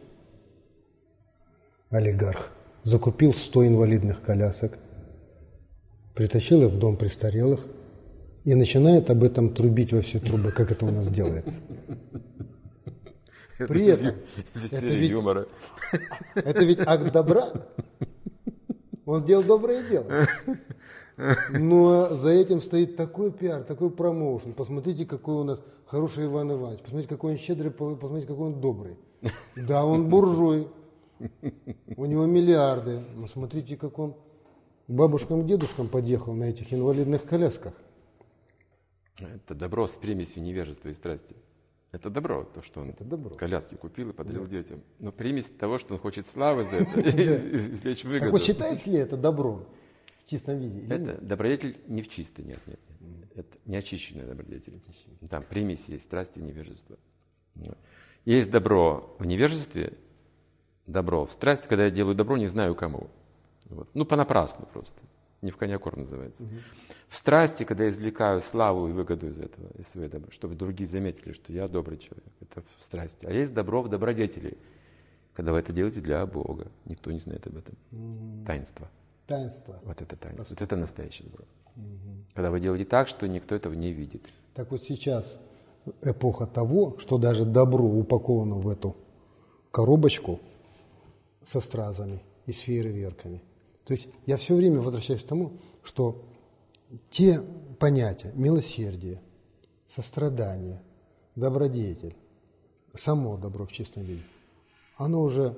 олигарх закупил 100 инвалидных колясок, притащил их в дом престарелых и начинает об этом трубить во все трубы, как это у нас делается. При этом это ведь акт добра. Он сделал доброе дело. Но за этим стоит такой пиар, такой промоушен. Посмотрите, какой у нас хороший Иван Иванович. Посмотрите, какой он щедрый, посмотрите, какой он добрый. Да, он буржуй. У него миллиарды. Но смотрите, как он к бабушкам, дедушкам подъехал на этих инвалидных колясках. Это добро с примесью невежества и страсти. Это добро, то, что он коляски купил и подарил детям. Но примесь того, что он хочет славы за это, извлечь выгоду. Так вот, считается ли это добром в чистом виде? Это добродетель не в чистой, нет. Это неочищенная добродетель. Там примесь есть, страсти и невежество. Есть добро в невежестве, добро в страсти, когда я делаю добро, не знаю кому. Понапрасну просто. Не в коня корм называется. В страсти, когда я извлекаю славу и выгоду из этого, из своей добра, чтобы другие заметили, что я добрый человек. Это в страсти. А есть добро в добродетели, когда вы это делаете для Бога. Никто не знает об этом. Таинство. Вот это таинство. Вот это настоящее добро. Когда вы делаете так, что никто этого не видит. Так вот сейчас эпоха того, что даже добро упаковано в эту коробочку со стразами и с фейерверками. То есть я все время возвращаюсь к тому, что те понятия милосердие, сострадание, добродетель, само добро в чистом виде, оно уже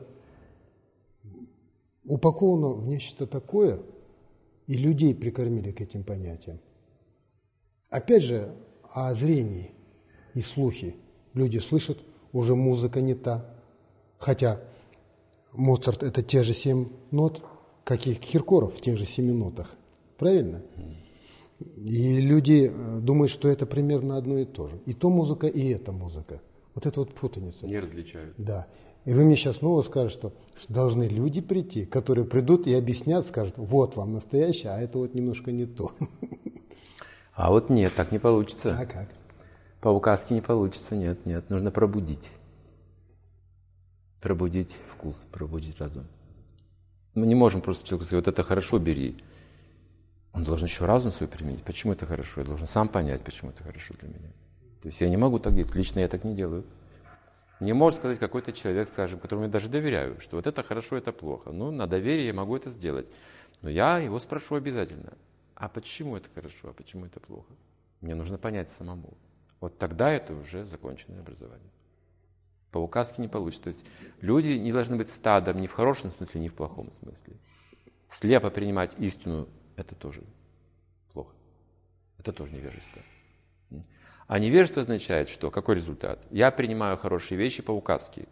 упаковано в нечто такое, и людей прикормили к этим понятиям. Опять же, о зрении и слухе. Люди слышат, уже музыка не та. Хотя Моцарт – это те же 7 нот, как и Киркоров в тех же 7 нотах. Правильно? И люди думают, что это примерно одно и то же. И то музыка, и эта музыка. Вот это вот путаница. Не различают. Да. И вы мне сейчас снова скажете, что должны люди прийти, которые придут и объяснят, скажут, вот вам настоящее, а это вот немножко не то. А вот нет, так не получится. А как? По указке не получится, нет. Нужно пробудить. Пробудить вкус, пробудить разум. Мы не можем просто человеку сказать, вот это хорошо, бери. Он должен еще разум свой применить. Почему это хорошо? Я должен сам понять, почему это хорошо для меня. То есть я не могу так делать. Лично я так не делаю. Не может сказать какой-то человек, скажем, которому я даже доверяю, что вот это хорошо, это плохо. Ну, на доверие я могу это сделать. Но я его спрошу обязательно. А почему это хорошо, а почему это плохо? Мне нужно понять самому. Вот тогда это уже законченное образование. По указке не получится. То есть люди не должны быть стадом ни в хорошем смысле, ни в плохом смысле. Слепо принимать истину – это тоже плохо. Это тоже невежество. А невежество означает, что какой результат? Я принимаю хорошие вещи по указке.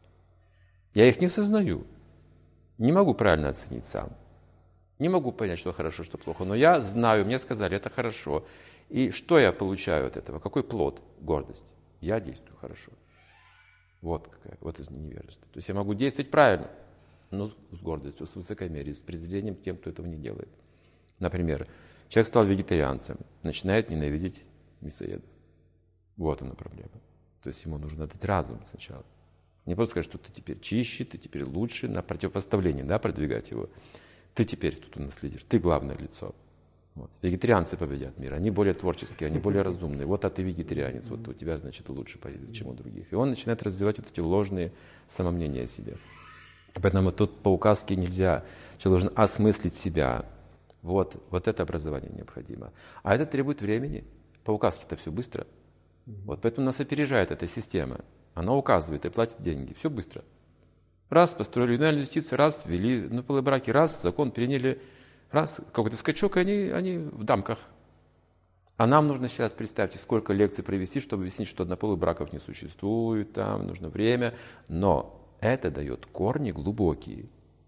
Я их не сознаю. Не могу правильно оценить сам. Не могу понять, что хорошо, что плохо. Но я знаю, мне сказали, это хорошо. И что я получаю от этого? Какой плод? Гордость. Я действую хорошо. Вот это невежество. То есть я могу действовать правильно, но с гордостью, с высокомерием, с презрением к тем, кто этого не делает. Например, человек стал вегетарианцем, начинает ненавидеть мясоедов. Вот она проблема. То есть ему нужно дать разум сначала. Не просто сказать, что ты теперь чище, ты теперь лучше, на противопоставление, продвигать его. Ты теперь тут наследишь, ты главное лицо. Вот. Вегетарианцы победят мир, они более творческие, они более разумные. Вот, а ты вегетарианец, вот у тебя, значит, лучше позиция, чем у других. И он начинает развивать вот эти ложные самомнения о себе. Поэтому тут по указке нельзя. Человек должен осмыслить себя. Вот это образование необходимо. А это требует времени. По указке-то все быстро. Вот поэтому нас опережает эта система. Она указывает и платит деньги. Все быстро. Раз построили ювенальные инвестиции, раз ввели на полы браки, раз закон приняли, раз какой-то скачок, и они в дамках. А нам нужно сейчас, представьте, сколько лекций провести, чтобы объяснить, что однополых браков не существует, там нужно время. Но это дает корни глубокие.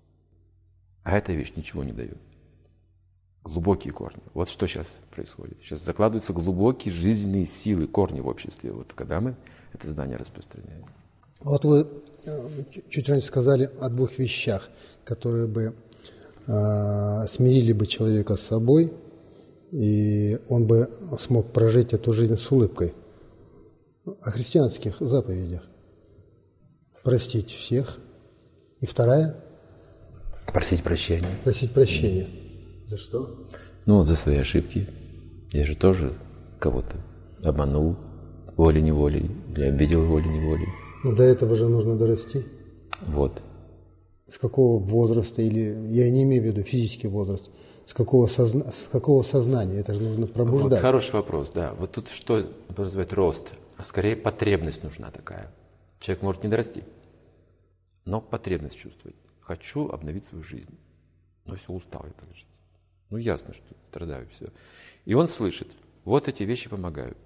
А эта вещь ничего не дает. Глубокие корни. Вот что сейчас происходит. Сейчас закладываются глубокие жизненные силы, корни в обществе. Вот когда мы это знание распространяем. Вот вы чуть раньше сказали о двух вещах, которые бы смирили бы человека с собой, и он бы смог прожить эту жизнь с улыбкой. О христианских заповедях. Простить всех. И вторая? Просить прощения. Просить прощения. За что? За свои ошибки. Я же тоже кого-то обманул волей-неволей, или обидел волей-неволей. Но до этого же нужно дорасти. Вот. С какого возраста, или я не имею в виду физический возраст, с какого сознания? Это же нужно пробуждать. Вот хороший вопрос, да. Вот тут что называют рост? А скорее потребность нужна такая. Человек может не дорасти, но потребность чувствовать. Хочу обновить свою жизнь. Но все, устал я так жить. Ясно, что страдаю, все. И он слышит, вот эти вещи помогают.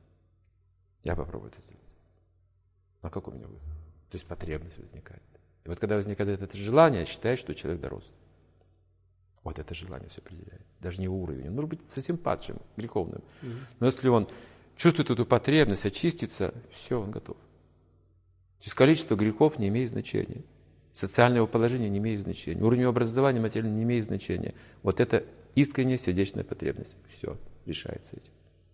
Я попробую это сделать. А какой у меня выход? То есть потребность возникает. И вот когда возникает это желание, считает, что человек дорос. Вот это желание все определяет. Даже не уровень. Он может быть совсем падшим, греховным. Но если он чувствует эту потребность очиститься, все, он готов. То есть количество грехов не имеет значения. Социальное его положение не имеет значения. Уровень его образования материального не имеет значения. Вот это искренняя сердечная потребность. Все, решается этим.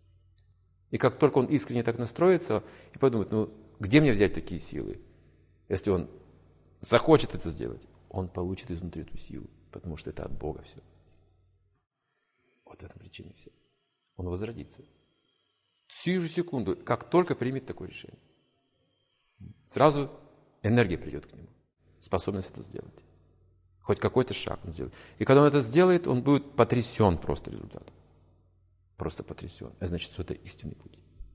И как только он искренне так настроится и подумает, где мне взять такие силы? Если он захочет это сделать, он получит изнутри эту силу, потому что это от Бога все. Вот в этом причине все. Он возродится. Сию же секунду, как только примет такое решение, сразу энергия придет к нему. Способность это сделать. Хоть какой-то шаг он сделает. И когда он это сделает, он будет потрясен просто результатом. Просто потрясен. Это значит, что это истинный путь.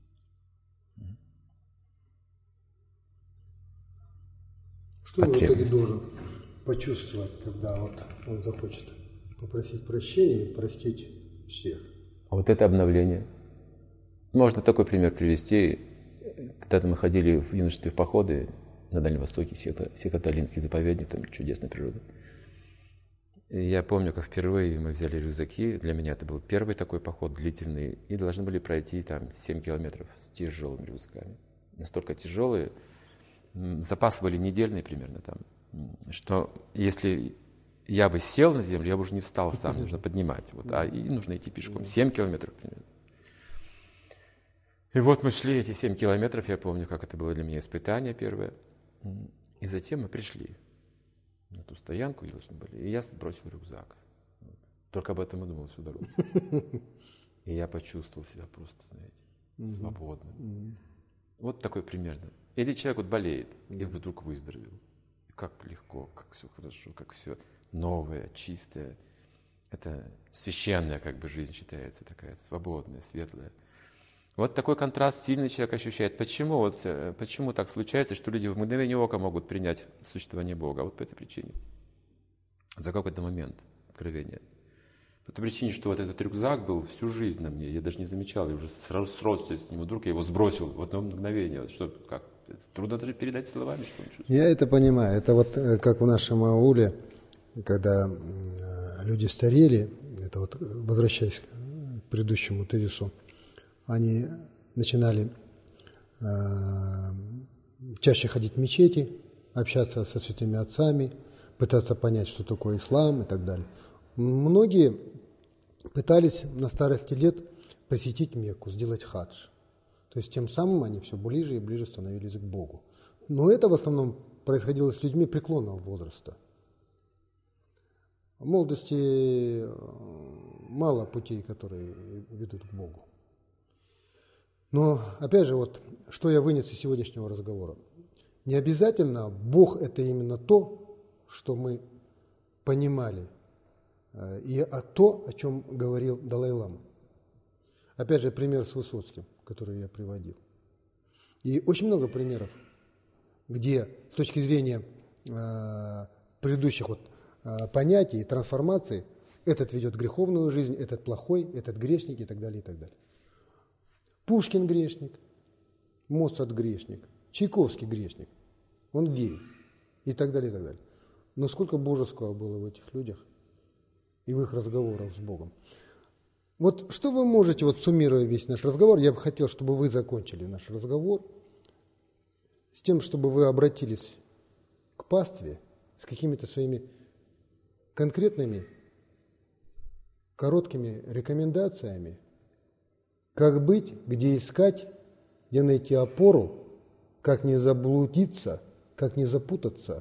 Что он в итоге должен почувствовать, когда он захочет попросить прощения и простить всех? А вот это обновление. Можно такой пример привести. Когда-то мы ходили в юношестве в походы на Дальнем Востоке, Сихоталинский заповедник, там чудесная природа. И я помню, как впервые мы взяли рюкзаки. Для меня это был первый такой поход длительный. И должны были пройти там 7 километров с тяжелыми рюкзаками. Настолько тяжелые. Запасы были недельные примерно там. Что если я бы сел на землю, я бы уже не встал сам, нужно поднимать. И нужно идти пешком. 7 километров примерно. И вот мы шли эти 7 километров, я помню, как это было для меня испытание первое. И затем мы пришли на ту стоянку, где должны были, и я сбросил рюкзак. Только об этом и думал всю дорогу. И я почувствовал себя просто, знаете, свободным. Вот такой примерно. Или человек вот болеет, и вдруг выздоровел. И как легко, как все хорошо, как все новое, чистое. Это священная как бы жизнь считается, такая свободная, светлая. Вот такой контраст сильный человек ощущает. Почему так случается, что люди в мгновение ока могут принять существование Бога? Вот по этой причине. За какой-то момент откровения. По той причине, что вот этот рюкзак был всю жизнь на мне. Я даже не замечал, я уже сразу сросся с ним. Вдруг я его сбросил в одно мгновение. Вот что, как? Трудно даже передать словами, что он чувствует. Я это понимаю. Это вот как в нашем ауле, когда люди старели, это вот возвращаясь к предыдущему тезису, они начинали чаще ходить в мечети, общаться со святыми отцами, пытаться понять, что такое ислам и так далее. Многие пытались на старости лет посетить Мекку, сделать хадж. То есть тем самым они все ближе и ближе становились к Богу. Но это в основном происходило с людьми преклонного возраста. В молодости мало путей, которые ведут к Богу. Но, опять же, вот, что я вынес из сегодняшнего разговора. Не обязательно Бог – это именно то, что мы понимали, и то, о чем говорил Далай-лама. Опять же, пример с Высоцким, который я приводил. И очень много примеров, где с точки зрения предыдущих понятий и трансформаций этот ведет греховную жизнь, этот плохой, этот грешник и так далее, и так далее. Пушкин грешник, Моцарт грешник, Чайковский грешник, он гей и так далее, и так далее. Но сколько божеского было в этих людях и в их разговорах с Богом. Вот что вы можете, вот суммируя весь наш разговор, я бы хотел, чтобы вы закончили наш разговор с тем, чтобы вы обратились к пастве с какими-то своими конкретными, короткими рекомендациями, как быть, где искать, где найти опору, как не заблудиться, как не запутаться,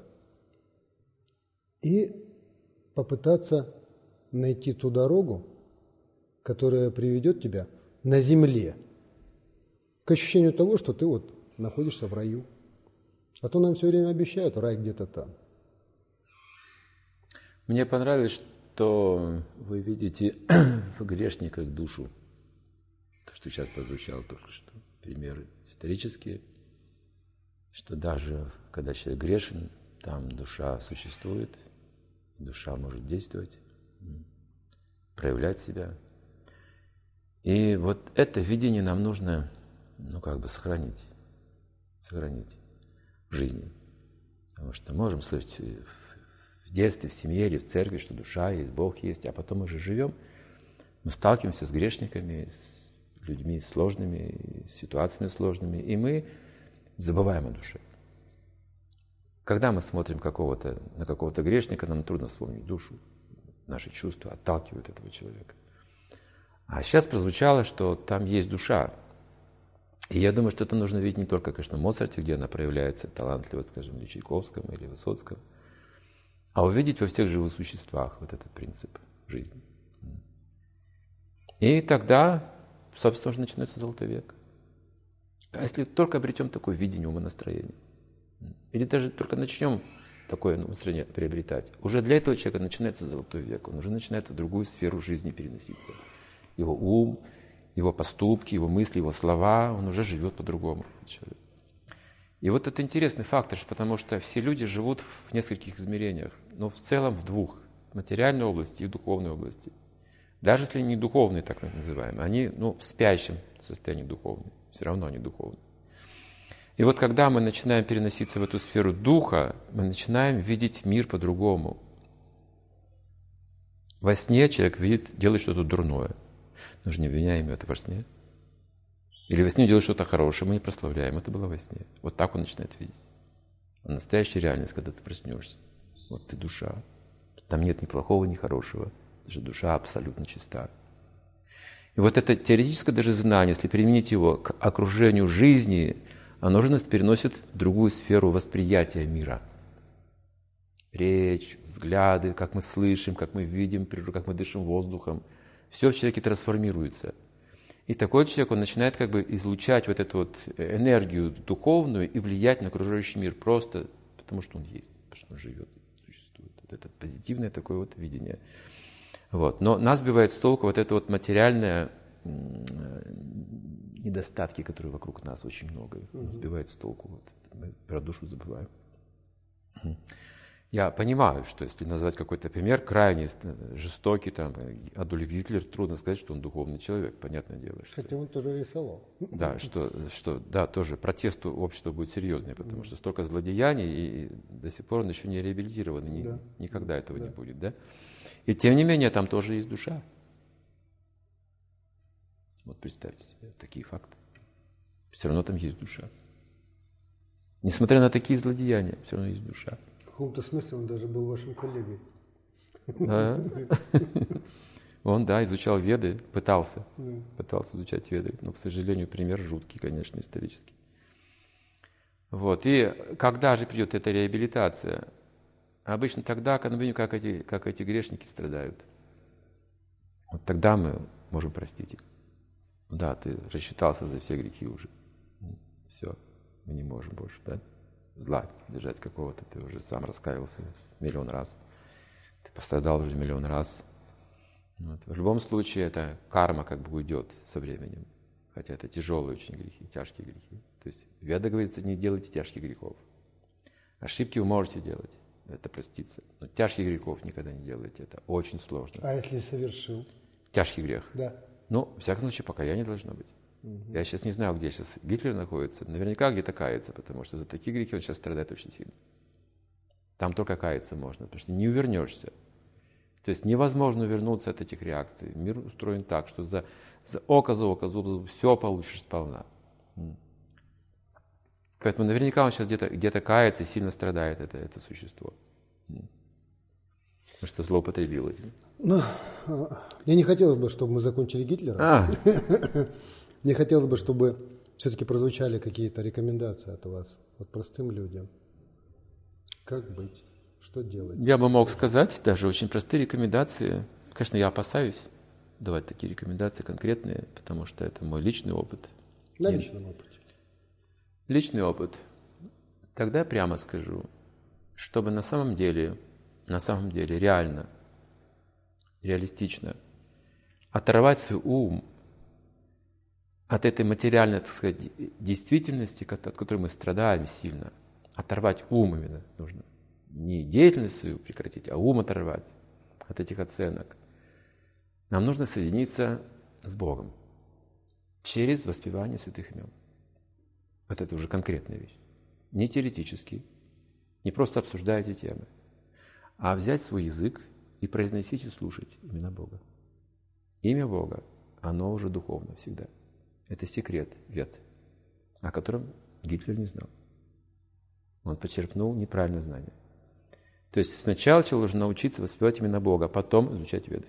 и попытаться найти ту дорогу, которая приведет тебя на земле к ощущению того, что ты вот находишься в раю. А то нам все время обещают, рай где-то там. Мне понравилось, что вы видите в грешниках душу. То, что сейчас прозвучало только что. Примеры исторические, что даже когда человек грешен, там душа существует, душа может действовать, проявлять себя. И вот это видение нам нужно, сохранить в жизни. Потому что можем слышать в детстве, в семье или в церкви, что душа есть, Бог есть, а потом мы же живем, мы сталкиваемся с грешниками, с людьми сложными, с ситуациями сложными, и мы забываем о душе. Когда мы смотрим на какого-то грешника, нам трудно вспомнить душу. Наши чувства отталкивают этого человека. А сейчас прозвучало, что там есть душа. И я думаю, что это нужно видеть не только, конечно, в Моцарте, где она проявляется талантливо, скажем, или Чайковском, или Высоцком, а увидеть во всех живых существах вот этот принцип жизни. И тогда, собственно, уже начинается золотой век. А если только обретем такое видение, умонастроение, или даже только начнем такое умонастроение приобретать, уже для этого человека начинается золотой век, он уже начинает в другую сферу жизни переноситься. Его ум, его поступки, его мысли, его слова, он уже живет по-другому. И вот это интересный фактор, потому что все люди живут в нескольких измерениях, но в целом в двух, в материальной области и в духовной области. Даже если они не духовные, так называемые, они в спящем состоянии духовные, все равно они духовные. И вот когда мы начинаем переноситься в эту сферу духа, мы начинаем видеть мир по-другому. Во сне человек делает что-то дурное. Мы же не обвиняем это во сне. Или во сне делает что-то хорошее, мы не прославляем. Это было во сне. Вот так он начинает видеть. А настоящая реальность, когда ты проснешься. Вот ты душа. Там нет ни плохого, ни хорошего. Даже душа абсолютно чиста. И вот это теоретическое даже знание, если применить его к окружению жизни, оно же нас переносит в другую сферу восприятия мира. Речь, взгляды, как мы слышим, как мы видим природу, как мы дышим воздухом. Все в человеке трансформируется. И такой человек, он начинает как бы излучать вот эту вот энергию духовную и влиять на окружающий мир просто потому, что он есть, потому что он живет, существует. Вот это позитивное такое вот видение. Вот. Но нас сбивает с толку вот это вот материальное недостатки, которые вокруг нас очень много. Сбивает с толку. Вот. Мы про душу забываем. Я понимаю, что если назвать какой-то пример, крайне жестокий, там, Адольф Гитлер, трудно сказать, что он духовный человек, понятное дело. Хотя он тоже рисовал. Да, да, тоже протест общества будет серьезный, потому что столько злодеяний, и до сих пор он еще не реабилитирован, никогда этого не будет. Да? И тем не менее, там тоже есть душа. Вот представьте себе такие факты. Все равно там есть душа. Несмотря на такие злодеяния, все равно есть душа. В каком-то смысле он даже был вашим коллегой. Да. Он, да, изучал Веды, пытался изучать Веды, но, к сожалению, пример жуткий, конечно, исторический. Вот. И когда же придет эта реабилитация? Обычно тогда, когда мы видим, как эти грешники страдают. Вот тогда мы можем простить их. Да, ты рассчитался за все грехи уже. Все, мы не можем больше, да? Зла держать какого-то, ты уже сам раскаялся миллион раз. Ты пострадал уже миллион раз. Вот. В любом случае, эта карма как бы уйдет со временем. Хотя это тяжелые очень грехи, тяжкие грехи. То есть в Ведах говорится, не делайте тяжких грехов. Ошибки вы можете делать, это проститься. Но тяжких грехов никогда не делайте, это очень сложно. А если совершил? Тяжкий грех? Да. Ну, в всяком случае, покаяния должно быть. Я сейчас не знаю, где сейчас Гитлер находится. Наверняка где-то кается, потому что за такие грехи он сейчас страдает очень сильно. Там только каяться можно, потому что не увернешься. То есть невозможно увернуться от этих реакций. Мир устроен так, что за око, зуб за зуб все получишь сполна. Поэтому наверняка он сейчас где-то кается и сильно страдает это существо. Потому что злоупотребил этим. Ну, мне не хотелось бы, чтобы мы закончили Гитлера. Мне хотелось бы, чтобы все-таки прозвучали какие-то рекомендации от вас, вот простым людям. Как быть? Что делать? Я бы мог сказать даже очень простые рекомендации. Конечно, я опасаюсь давать такие рекомендации конкретные, потому что это мой личный опыт. На личном опыте. Личный опыт. Тогда я прямо скажу, чтобы на самом деле реально, реалистично оторвать свой ум от этой материальной, так сказать, действительности, от которой мы страдаем сильно. Оторвать ум именно нужно. Не деятельность свою прекратить, а ум оторвать от этих оценок. Нам нужно соединиться с Богом через воспевание святых имен. Вот это уже конкретная вещь. Не теоретически, не просто обсуждая эти темы, а взять свой язык и произносить и слушать имена Бога. Имя Бога, оно уже духовно всегда. Это секрет Вед, о котором Гитлер не знал. Он почерпнул неправильное знание. То есть сначала человек должен научиться воспевать имена Бога, а потом изучать Веды.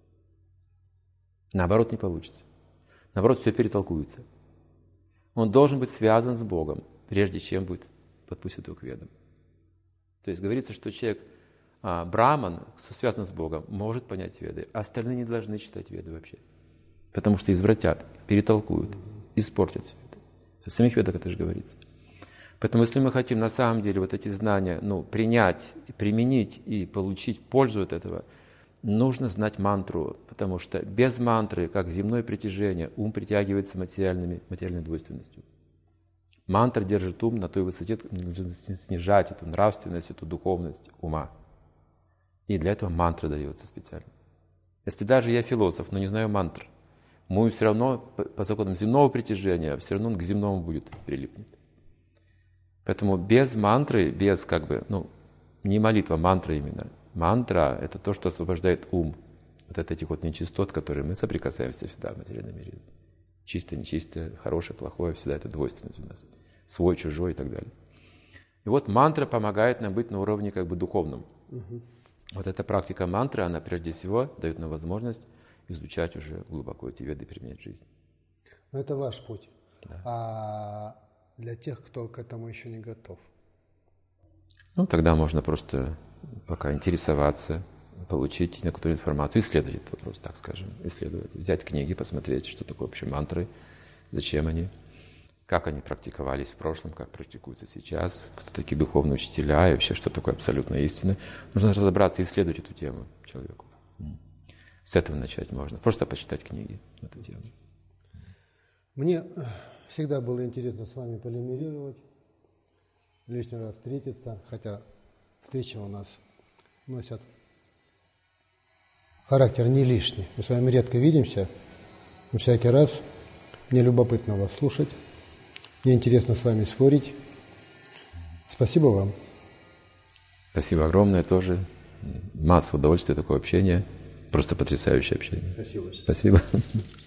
Наоборот не получится. Наоборот, все перетолкуется. Он должен быть связан с Богом, прежде чем будет подпустить его к Ведам. То есть говорится, что человек, браман, кто связан с Богом, может понять Веды, а остальные не должны читать Веды вообще. Потому что извратят, перетолкуют, испортят все это. В самих Ведах это же говорится. Поэтому если мы хотим на самом деле вот эти знания принять, применить и получить пользу от этого, нужно знать мантру, потому что без мантры, как земное притяжение, ум притягивается материальной двойственностью. Мантра держит ум на той высоте, нужно снижать эту нравственность, эту духовность ума. И для этого мантра дается специально. Если даже я философ, но не знаю мантр, мой все равно по законам земного притяжения, все равно он к земному будет прилипнет. Поэтому без мантры, без не молитва, мантра именно. Мантра – это то, что освобождает ум от этих нечистот, которые мы соприкасаемся всегда в материальном мире. Чистое, нечистое, хорошее, плохое, всегда это двойственность у нас. Свой, чужой и так далее. И вот мантра помогает нам быть на уровне духовном. Вот эта практика мантры, она прежде всего дает нам возможность изучать уже глубоко эти веды и применять в жизнь. Но это ваш путь. Да. А для тех, кто к этому еще не готов? Ну, тогда можно просто пока интересоваться, получить некоторую информацию, исследовать этот вопрос, так скажем, исследовать, взять книги, посмотреть, что такое вообще мантры, зачем они, как они практиковались в прошлом, как практикуются сейчас, кто такие духовные учителя и вообще, что такое абсолютная истина. Нужно разобраться и исследовать эту тему человеку. С этого начать можно, просто почитать книги на эту тему. Мне всегда было интересно с вами полемизировать, лишний раз встретиться, хотя встречи у нас носят характер не лишний. Мы с вами редко видимся, но всякий раз мне любопытно вас слушать, мне интересно с вами спорить. Спасибо вам. Спасибо огромное тоже. Масса удовольствия, такое общение. Просто потрясающее общение. Спасибо. Спасибо.